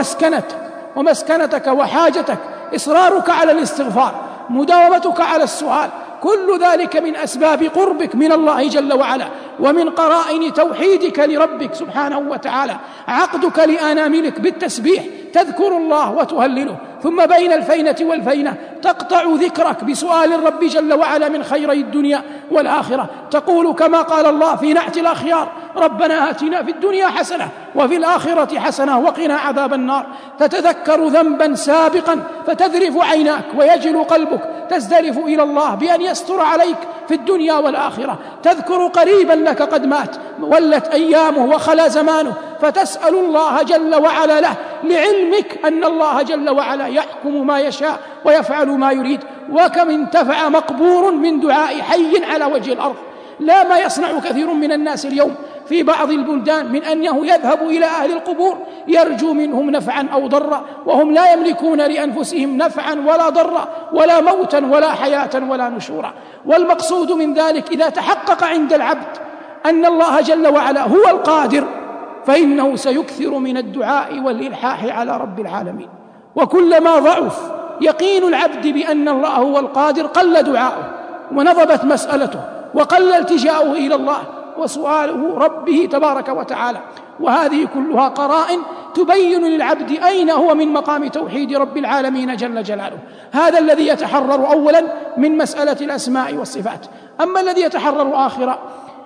ومسكنتك وحاجتك، إصرارك على الاستغفار، مداومتك على السؤال، كل ذلك من أسباب قربك من الله جل وعلا ومن قرائن توحيدك لربك سبحانه وتعالى. عقدك لآناملك بالتسبيح تذكر الله وتهلله، ثم بين الفينة والفينة تقطع ذكرك بسؤال الرب جل وعلا من خيري الدنيا والآخرة. تقول كما قال الله في نعت الأخيار ربنا آتنا في الدنيا حسنة وفي الآخرة حسنة وقنا عذاب النار. تتذكر ذنبا سابقا فتذرف عيناك ويجل قلبك، تزدلف إلى الله بأن يستر عليك في الدنيا والآخرة. تذكر قريبا لك قد مات ولت أيامه وخلا زمانه، فتسأل الله جل وعلا له لعلمك أن الله جل وعلا يحكم ما يشاء ويفعل ما يريد. وكم انتفع مقبور من دعاء حي على وجه الأرض. لا ما يصنع كثير من الناس اليوم في بعض البلدان من أنه يذهب إلى أهل القبور يرجو منهم نفعا أو ضرا، وهم لا يملكون لأنفسهم نفعا ولا ضرا ولا موتا ولا حياة ولا نشورا. والمقصود من ذلك إذا تحقق عند العبد أن الله جل وعلا هو القادر فإنه سيكثر من الدعاء والإلحاح على رب العالمين. وكلما ضعف يقين العبد بأن الله هو القادر قل دعاؤه ونضبت مسألته وقل التجاؤه إلى الله وسؤاله ربه تبارك وتعالى. وهذه كلها قرائن تبين للعبد أين هو من مقام توحيد رب العالمين جل جلاله. هذا الذي يتحرر أولا من مسألة الأسماء والصفات. أما الذي يتحرر آخرا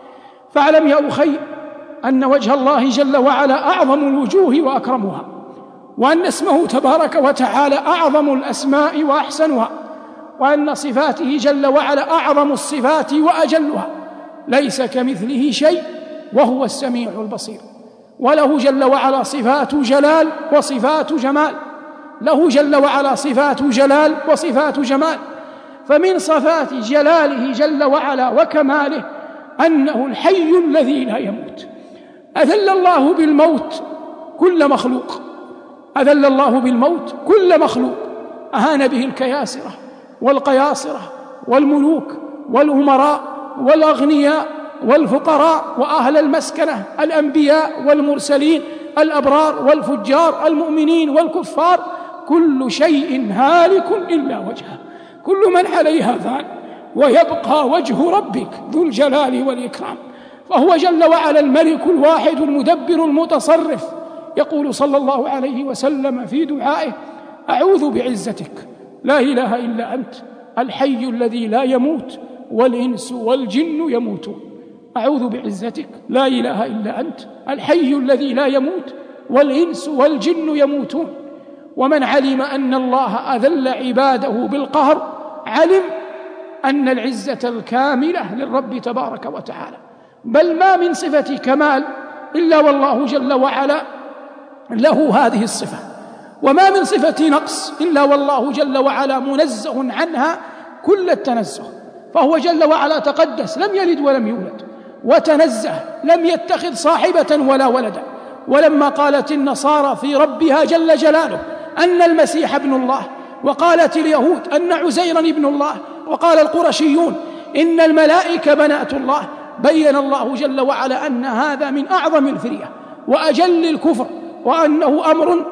فاعلم يا أخي أن وجه الله جل وعلا أعظم الوجوه وأكرمها، وأن اسمه تبارك وتعالى أعظم الأسماء وأحسنها، وأن صفاته جل وعلا أعظم الصفات وأجلها. ليس كمثله شيء وهو السميع البصير. وله جل وعلا صفات جلال وصفات جمال، له جل وعلا صفات جلال وصفات جمال. فمن صفات جلاله جل وعلا وكماله أنه الحي الذي لا يموت. أذل الله بالموت كل مخلوق، أذل الله بالموت كل مخلوق، أهان به الكياسرة والقياصرة والملوك والأمراء والأغنياء والفقراء وأهل المسكنة، الأنبياء والمرسلين، الأبرار والفجار، المؤمنين والكفار. كل شيء هالك إلا وجهه، كل من عليها فان، ويبقى وجه ربك ذو الجلال والإكرام. فهو جل وعلا الملك الواحد المدبر المتصرف. يقول صلى الله عليه وسلم في دعائه أعوذ بعزتك لا إله إلا أنت الحي الذي لا يموت والإنس والجن يموتون. أعوذ بعزتك لا إله إلا أنت الحي الذي لا يموت والإنس والجن يموتون. ومن علم أن الله أذل عباده بالقهر علم أن العزة الكاملة للرب تبارك وتعالى، بل ما من صفة كمال إلا والله جل وعلا له هذه الصفة، وما من صفة نقص إلا والله جل وعلا منزه عنها كل التنزه. فهو جل وعلا تقدس، لم يلد ولم يولد، وتنزه، لم يتخذ صاحبة ولا ولدا. ولما قالت النصارى في ربها جل جلاله أن المسيح ابن الله، وقالت اليهود أن عزيرا ابن الله، وقال القرشيون إن الملائكة بنات الله، بين الله جل وعلا أن هذا من أعظم الفرية وأجل الكفر، وأنه أمر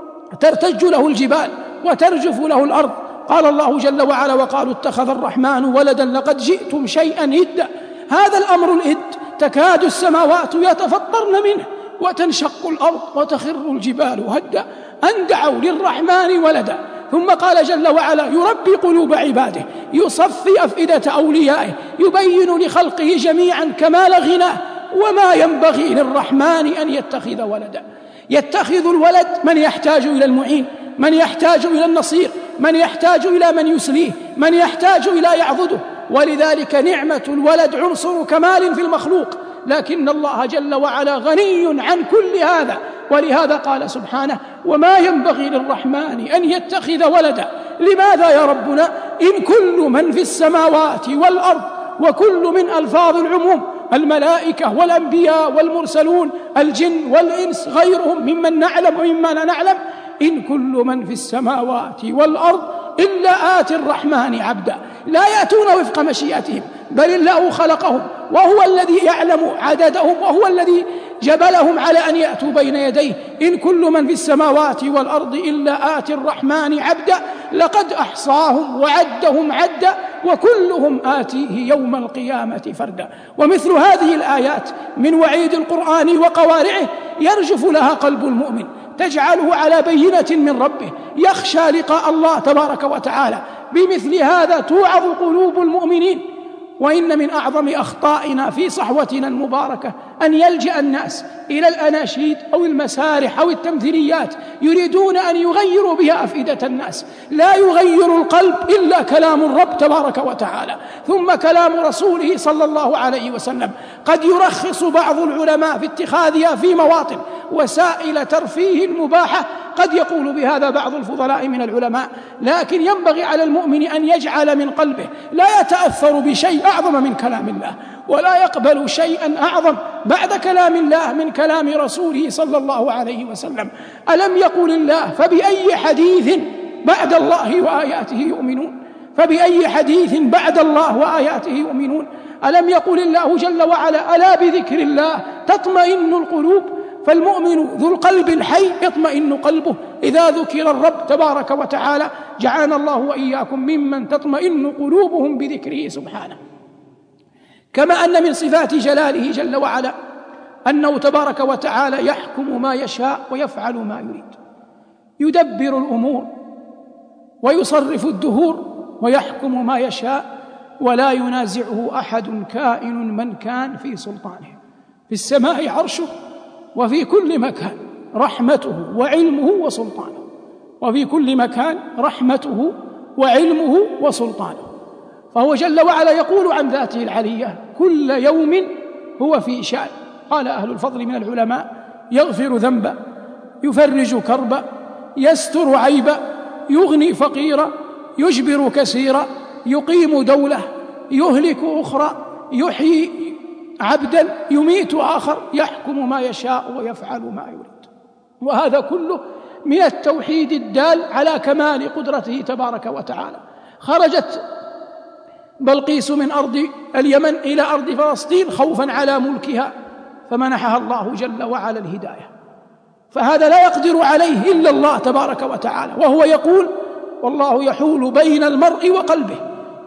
ترتج له الجبال وترجف له الأرض. قال الله جل وعلا وقالوا اتخذ الرحمن ولدا لقد جئتم شيئا إدا. هذا الأمر الإد تكاد السماوات يتفطرن منه وتنشق الأرض وتخر الجبال هدا أن دعوا للرحمن ولدا. ثم قال جل وعلا يربي قلوب عباده، يصفي أفئدة أوليائه، يبين لخلقه جميعا كمال غناه، وما ينبغي للرحمن أن يتخذ ولدا. يتخذ الولد من يحتاج إلى المعين، من يحتاج إلى النصير، من يحتاج إلى من يسليه، من يحتاج إلى يعضده. ولذلك نعمة الولد عنصر كمال في المخلوق، لكن الله جل وعلا غني عن كل هذا. ولهذا قال سبحانه وما ينبغي للرحمن أن يتخذ ولدا. لماذا يا ربنا؟ إن كل من في السماوات والأرض، وكل من ألفاظ العموم، الملائكة والأنبياء والمرسلون، الجن والإنس، غيرهم ممن نعلم ومما لا نعلم، إن كل من في السماوات والأرض إلا آتي الرحمن عبدا. لا يأتون وفق مشيئتهم، بل الله خلقهم وهو الذي يعلم عددهم، وهو الذي جبلهم على أن يأتوا بين يديه. إن كل من في السماوات والأرض إلا آتي الرحمن عبدا لقد أحصاهم وعدهم عدا وكلهم آتيه يوم القيامة فردا. ومثل هذه الآيات من وعيد القرآن وقوارعه يرجف لها قلب المؤمن، تجعله على بينة من ربه، يخشى لقاء الله تبارك وتعالى. بمثل هذا توعظ قلوب المؤمنين. وإن من أعظم أخطائنا في صحوتنا المباركة أن يلجأ الناس إلى الأناشيد أو المسارح أو التمثيليات، يريدون أن يغيروا بها أفئدة الناس. لا يغير القلب إلا كلام الرب تبارك وتعالى، ثم كلام رسوله صلى الله عليه وسلم. قد يرخص بعض العلماء في اتخاذها في مواطن وسائل ترفيه مباحة، قد يقول بهذا بعض الفضلاء من العلماء، لكن ينبغي على المؤمن أن يجعل من قلبه لا يتأثر بشيء أعظم من كلام الله، ولا يقبل شيئا أعظم بعد كلام الله من كلام رسوله صلى الله عليه وسلم. ألم يقل الله فبأي حديث بعد الله وآياته يؤمنون؟ فبأي حديث بعد الله وآياته يؤمنون؟ ألم يقل الله جل وعلا ألا بذكر الله تطمئن القلوب؟ فالمؤمن ذو القلب الحي يطمئن قلبه إذا ذكر الرب تبارك وتعالى. جعلنا الله وإياكم ممن تطمئن قلوبهم بذكره سبحانه. كما أن من صفات جلاله جل وعلا أنه تبارك وتعالى يحكم ما يشاء ويفعل ما يريد، يدبر الأمور ويصرف الدهور ويحكم ما يشاء، ولا ينازعه أحد كائن من كان في سلطانه. في السماء عرشه، وفي كل مكان رحمته وعلمه وسلطانه، وفي كل مكان رحمته وعلمه وسلطانه. فهو جل وعلا يقول عن ذاته العلية كل يوم هو في شأن. قال أهل الفضل من العلماء يغفر ذنبا، يفرج كربا، يستر عيبا، يغني فقيرا، يجبر كثيرا، يقيم دولة، يهلك أخرى، يحيي عبدا، يميت آخر، يحكم ما يشاء ويفعل ما يريد. وهذا كله من التوحيد الدال على كمال قدرته تبارك وتعالى. خرجت بلقيس من أرض اليمن إلى أرض فلسطين خوفا على ملكها، فمنحها الله جل وعلا الهداية. فهذا لا يقدر عليه إلا الله تبارك وتعالى، وهو يقول والله يحول بين المرء وقلبه.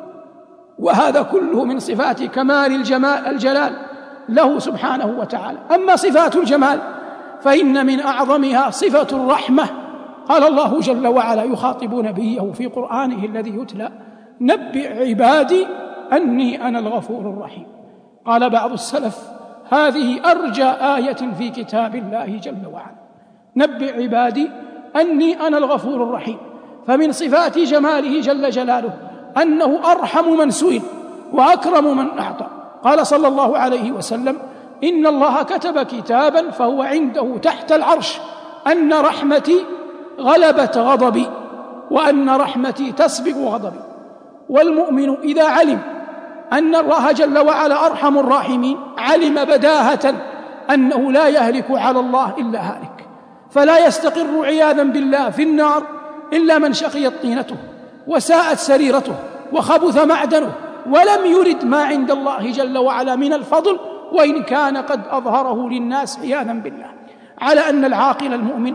وهذا كله من صفات كمال الجلال له سبحانه وتعالى. أما صفات الجمال فإن من أعظمها صفة الرحمة. قال الله جل وعلا يخاطب نبيه في قرآنه الذي يتلى نبئ عبادي أني أنا الغفور الرحيم. قال بعض السلف: هذه أرجى آية في كتاب الله جل وعلا، نبئ عبادي أني أنا الغفور الرحيم. فمن صفات جماله جل جلاله أنه أرحم من سئل وأكرم من أعطى. قال صلى الله عليه وسلم: إن الله كتب كتابا فهو عنده تحت العرش أن رحمتي غلبت غضبي وأن رحمتي تسبق غضبي. والمؤمن إذا علم أن الله جل وعلا أرحم الراحمين علم بداهة أنه لا يهلك على الله إلا هالك، فلا يستقر عياذا بالله في النار إلا من شقيت طينته وساءت سريرته وخبث معدنه ولم يرد ما عند الله جل وعلا من الفضل، وإن كان قد أظهره للناس عياذا بالله. على أن العاقل المؤمن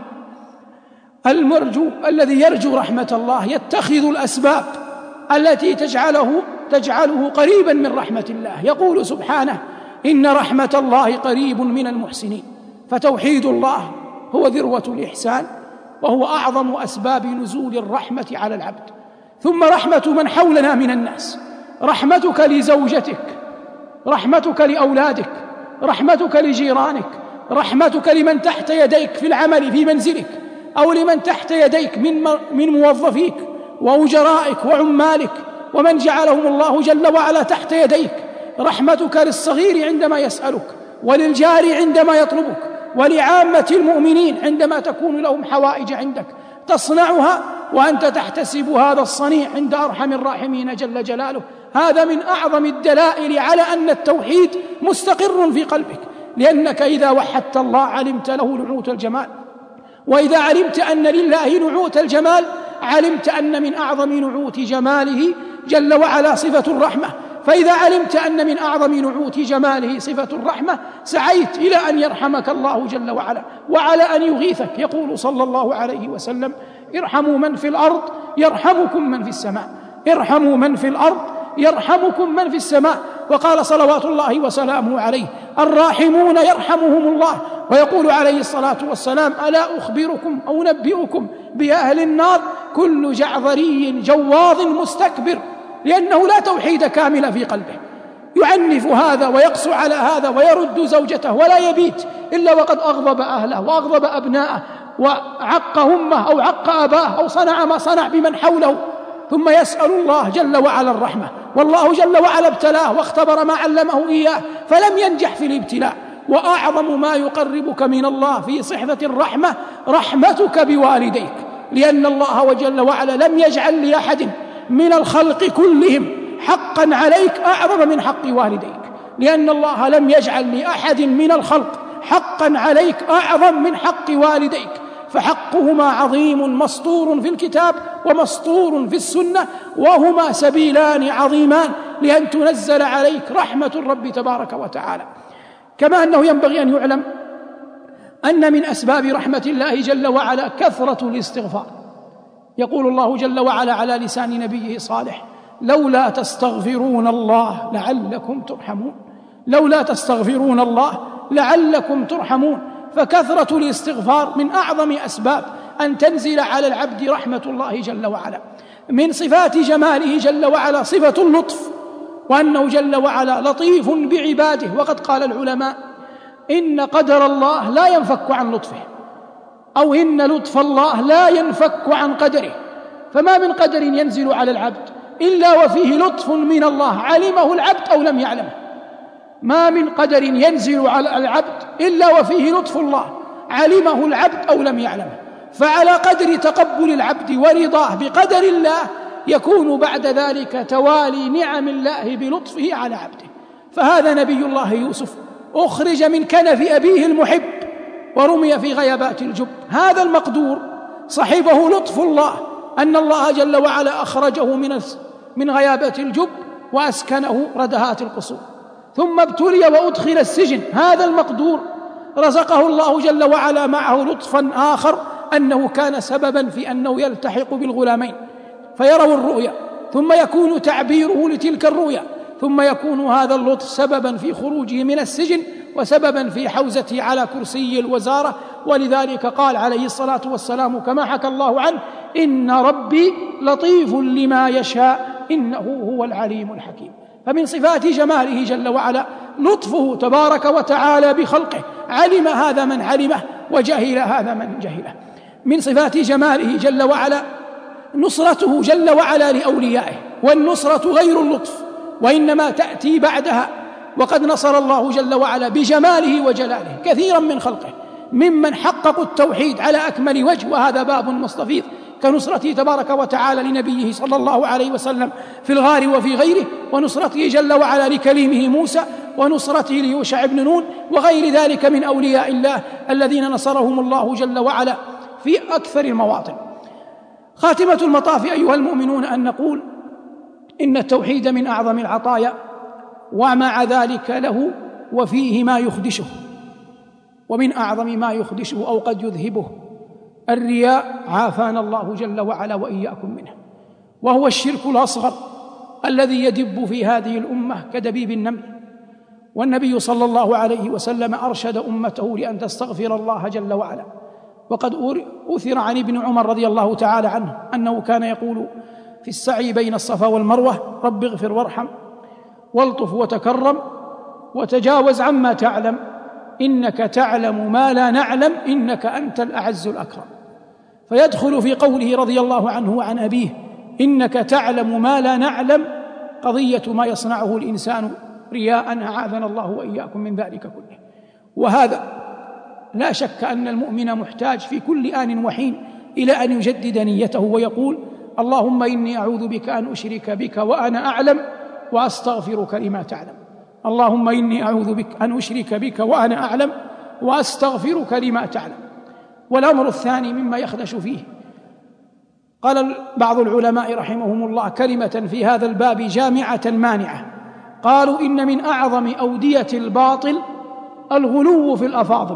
المرجو الذي يرجو رحمة الله يتخذ الأسباب التي تجعله قريبا من رحمة الله. يقول سبحانه: إن رحمة الله قريب من المحسنين. فتوحيد الله هو ذروة الإحسان، وهو أعظم أسباب نزول الرحمة على العبد. ثم رحمة من حولنا من الناس، رحمتك لزوجتك، رحمتك لأولادك، رحمتك لجيرانك، رحمتك لمن تحت يديك في العمل في منزلك، أو لمن تحت يديك من موظفيك وأجرائك وعمالك ومن جعلهم الله جل وعلا تحت يديك، رحمتك للصغير عندما يسألك، وللجار عندما يطلبك، ولعامة المؤمنين عندما تكون لهم حوائج عندك، تصنعها وأنت تحتسب هذا الصنيع عند أرحم الراحمين جل جلاله. هذا من أعظم الدلائل على أن التوحيد مستقر في قلبك، لأنك إذا وحدت الله علمت له نعوت الجمال، وإذا علمت أن لله نعوت الجمال علمت أن من أعظم نعوت جماله جل وعلا صفة الرحمة. فإذا علمت أن من أعظم نعوت جماله صفة الرحمة سعيت إلى أن يرحمك الله جل وعلا وعلى أن يغيثك. يقول صلى الله عليه وسلم: ارحموا من في الأرض يرحمكم من في السماء، ارحموا من في الأرض يرحمكم من في السماء. وقال صلوات الله وسلامه عليه: الراحمون يرحمهم الله. ويقول عليه الصلاة والسلام: ألا أخبركم أو أنبئكم بأهل النار كل جعذري جواظ مستكبر، لأنه لا توحيد كامل في قلبه، يعنف هذا ويقسو على هذا ويرد زوجته ولا يبيت إلا وقد أغضب أهله وأغضب أبناءه وعق أمه أو عق أباه أو صنع ما صنع بمن حوله، ثم يسأل الله جل وعلا الرحمة، والله جل وعلا ابتلاه واختبر ما علمه إياه فلم ينجح في الابتلاء. وأعظم ما يقربك من الله في صحبة الرحمة رحمتك بوالديك، لأن الله جل وعلا لم يجعل لأحد من الخلق كلهم حقا عليك أعظم من حق والديك، لأن الله لم يجعل لأحد من الخلق حقا عليك أعظم من حق والديك، فحقهما عظيم مسطور في الكتاب ومسطور في السنة، وهما سبيلان عظيمان لأن تنزل عليك رحمة الرب تبارك وتعالى. كما أنه ينبغي أن يعلم أن من أسباب رحمة الله جل وعلا كثرة الاستغفار. يقول الله جل وعلا على لسان نبيه صالح: لولا تستغفرون الله لعلكم ترحمون، لولا تستغفرون الله لعلكم ترحمون. فكثرة الاستغفار من أعظم أسباب أن تنزل على العبد رحمة الله جل وعلا. من صفات جماله جل وعلا صفة اللطف، وأنه جل وعلا لطيف بعباده. وقد قال العلماء: إن قدر الله لا ينفك عن لطفه، أو إن لطف الله لا ينفك عن قدره. فما من قدر ينزل على العبد إلا وفيه لطف من الله علمه العبد أو لم يعلمه، ما من قدر ينزل على العبد إلا وفيه لطف الله علمه العبد أو لم يعلمه. فعلى قدر تقبل العبد ورضاه بقدر الله يكون بعد ذلك توالي نعم الله بلطفه على عبده. فهذا نبي الله يوسف أخرج من كنف أبيه المحب ورمي في غيابات الجب، هذا المقدور صحبه لطف الله أن الله جل وعلا أخرجه من غيابات الجب وأسكنه ردهات القصور، ثم ابتلي وأدخل السجن، هذا المقدور رزقه الله جل وعلا معه لطفا آخر أنه كان سببا في أنه يلتحق بالغلامين فيروا الرؤيا، ثم يكون تعبيره لتلك الرؤيا، ثم يكون هذا اللطف سببا في خروجه من السجن وسببا في حوزته على كرسي الوزارة. ولذلك قال عليه الصلاة والسلام كما حكى الله عنه: إن ربي لطيف لما يشاء إنه هو العليم الحكيم. فمن صفات جماله جل وعلا لطفه تبارك وتعالى بخلقه، علم هذا من علمه وجهل هذا من جهله. من صفات جماله جل وعلا نصرته جل وعلا لأوليائه، والنصرة غير اللطف وإنما تأتي بعدها. وقد نصر الله جل وعلا بجماله وجلاله كثيرا من خلقه ممن حققوا التوحيد على أكمل وجه، وهذا باب مستفيض، كنصرته تبارك وتعالى لنبيه صلى الله عليه وسلم في الغار وفي غيره، ونصرته جل وعلا لكليمه موسى، ونصرته ليوشع بن نون وغير ذلك من أولياء الله الذين نصرهم الله جل وعلا في أكثر المواطن. خاتمة المطاف أيها المؤمنون أن نقول إن التوحيد من أعظم العطايا، ومع ذلك له وفيه ما يخدشه، ومن أعظم ما يخدشه أو قد يذهبه الرياء، عافانا الله جل وعلا وإياكم منه، وهو الشرك الأصغر الذي يدب في هذه الأمة كدبيب النمل. والنبي صلى الله عليه وسلم أرشد أمته لأن تستغفر الله جل وعلا. وقد أثر عن ابن عمر رضي الله تعالى عنه أنه كان يقول في السعي بين الصفا والمروة: رب اغفر وارحم والطف وتكرم وتجاوز عما تعلم، إنك تعلم ما لا نعلم، إنك أنت الأعز الأكرم. فيدخل في قوله رضي الله عنه وعن أبيه: إنك تعلم ما لا نعلم، قضية ما يصنعه الإنسان رياء، أعاذنا الله وإياكم من ذلك كله. وهذا لا شك أن المؤمن محتاج في كل آن وحين إلى أن يجدد نيته ويقول: اللهم إني أعوذ بك أن أشرك بك وأنا أعلم وأستغفرك لما تعلم. اللهم إني أعوذ بك أن أشرك بك وأنا أعلم وأستغفرك لما تعلم. والأمر الثاني مما يخدش فيه، قال بعض العلماء رحمهم الله كلمة في هذا الباب جامعة مانعة، قالوا: إن من أعظم أودية الباطل الغلو في الأفاضل.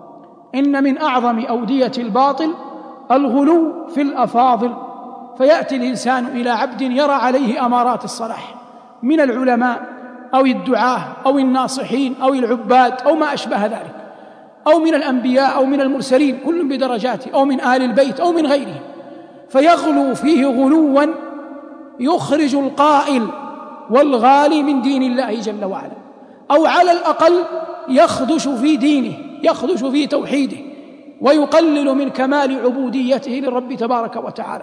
إن من أعظم أودية الباطل الغلو في الأفاضل. فيأتي الإنسان إلى عبد يرى عليه أمارات الصلاح من العلماء أو الدعاة أو الناصحين أو العباد أو ما أشبه ذلك، أو من الأنبياء أو من المرسلين، كل بدرجاته، أو من آل البيت أو من غيره، فيغلو فيه غلوا يخرج القائل والغالي من دين الله جل وعلا، أو على الأقل يخدش في دينه، يخدش في توحيده، ويقلل من كمال عبوديته للرب تبارك وتعالى.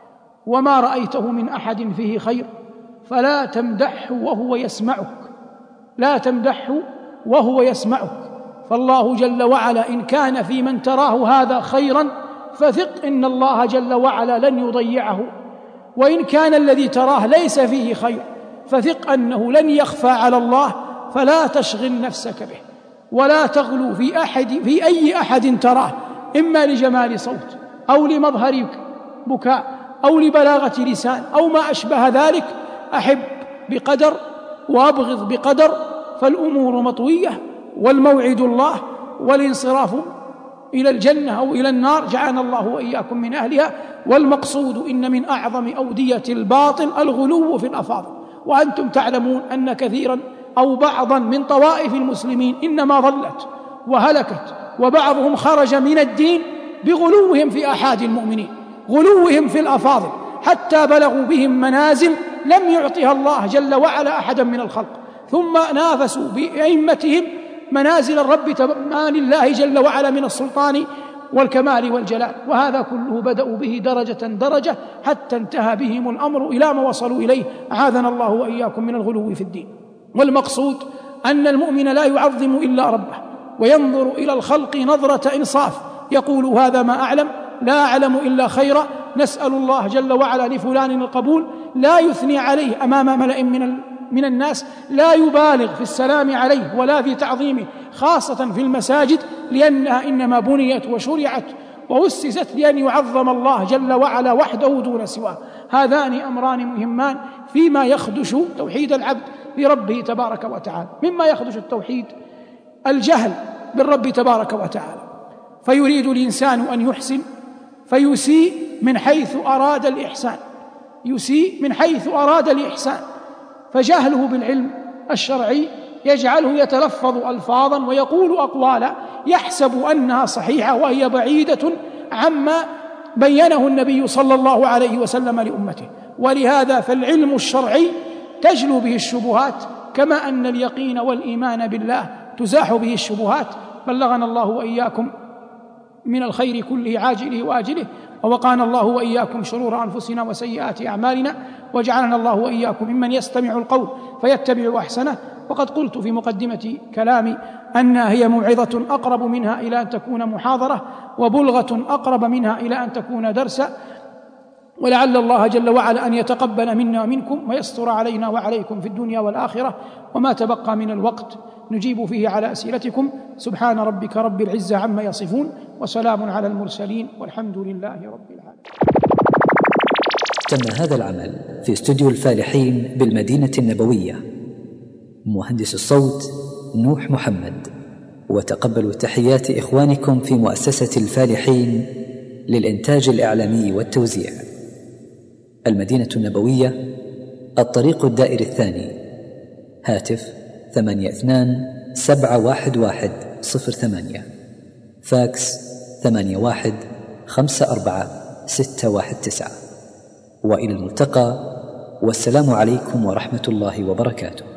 وما رأيته من أحد فيه خير فلا تمدحه وهو يسمعك، لا تمدحه وهو يسمعك. فالله جل وعلا إن كان في من تراه هذا خيرا فثق إن الله جل وعلا لن يضيعه، وإن كان الذي تراه ليس فيه خير فثق أنه لن يخفى على الله، فلا تشغل نفسك به ولا تغلو في أي أحد تراه، إما لجمال صوت أو لمظهر بكاء أو لبلاغة لسان أو ما أشبه ذلك. أحب بقدر وأبغض بقدر، فالأمور مطوية، والموعد الله، والانصراف إلى الجنة أو إلى النار، جعلنا الله وإياكم من أهلها. والمقصود إن من أعظم أودية الباطل الغلو في الأفاضل. وأنتم تعلمون أن كثيرا أو بعضا من طوائف المسلمين إنما ضلت وهلكت، وبعضهم خرج من الدين بغلوهم في أحد المؤمنين، غلوهم في الأفاضل، حتى بلغوا بهم منازل لم يعطها الله جل وعلا أحدا من الخلق، ثم نافسوا بأئمتهم منازل الرب تبارك الله جل وعلا من السلطان والكمال والجلال. وهذا كله بدأوا به درجة درجة حتى انتهى بهم الأمر إلى ما وصلوا إليه، أعاذنا الله وإياكم من الغلو في الدين. والمقصود أن المؤمن لا يعظم إلا ربه، وينظر إلى الخلق نظرة إنصاف، يقول: هذا ما أعلم، لا أعلم إلا خيرا، نسأل الله جل وعلا لفلان القبول. لا يثني عليه أمام ملأ من الناس، لا يبالغ في السلام عليه ولا في تعظيمه، خاصة في المساجد، لأنها إنما بنيت وشرعت وأسست لأن يعظم الله جل وعلا وحده دون سواه. هذان أمران مهمان فيما يخدش توحيد العبد بربه تبارك وتعالى. مما يخدش التوحيد الجهل بالرب تبارك وتعالى، فيريد الإنسان أن يحسن فيسيء من حيث أراد الإحسان، يسيء من حيث أراد الإحسان. فجهله بالعلم الشرعي يجعله يتلفظ ألفاظا ويقول أقوالا يحسب أنها صحيحة وهي بعيدة عما بينه النبي صلى الله عليه وسلم لأمته. ولهذا فالعلم الشرعي تجلو به الشبهات، كما أن اليقين والإيمان بالله تزاح به الشبهات. بلغنا الله وإياكم من الخير كله عاجله وآجله، ووقانا الله وإياكم شرور أنفسنا وسيئات أعمالنا، وجعلنا الله وإياكم ممن يستمع القول فيتبع أحسنه. وقد قلت في مقدمة كلامي أنها هي موعظة أقرب منها إلى أن تكون محاضرة، وبلغة أقرب منها إلى أن تكون درسا، ولعل الله جل وعلا أن يتقبل منا ومنكم ويستر علينا وعليكم في الدنيا والآخرة. وما تبقى من الوقت نجيب فيه على أسئلتكم. سبحان ربك رب العزة عما يصفون، وسلام على المرسلين، والحمد لله رب العالمين. تم هذا العمل في استوديو الفالحين بالمدينة النبوية. مهندس الصوت نوح محمد. وتقبلوا تحيات إخوانكم في مؤسسة الفالحين للإنتاج الإعلامي والتوزيع. المدينة النبوية، الطريق الدائري الثاني. هاتف 82-711-08. فاكس 81-54-619. وإلى الملتقى، والسلام عليكم ورحمة الله وبركاته.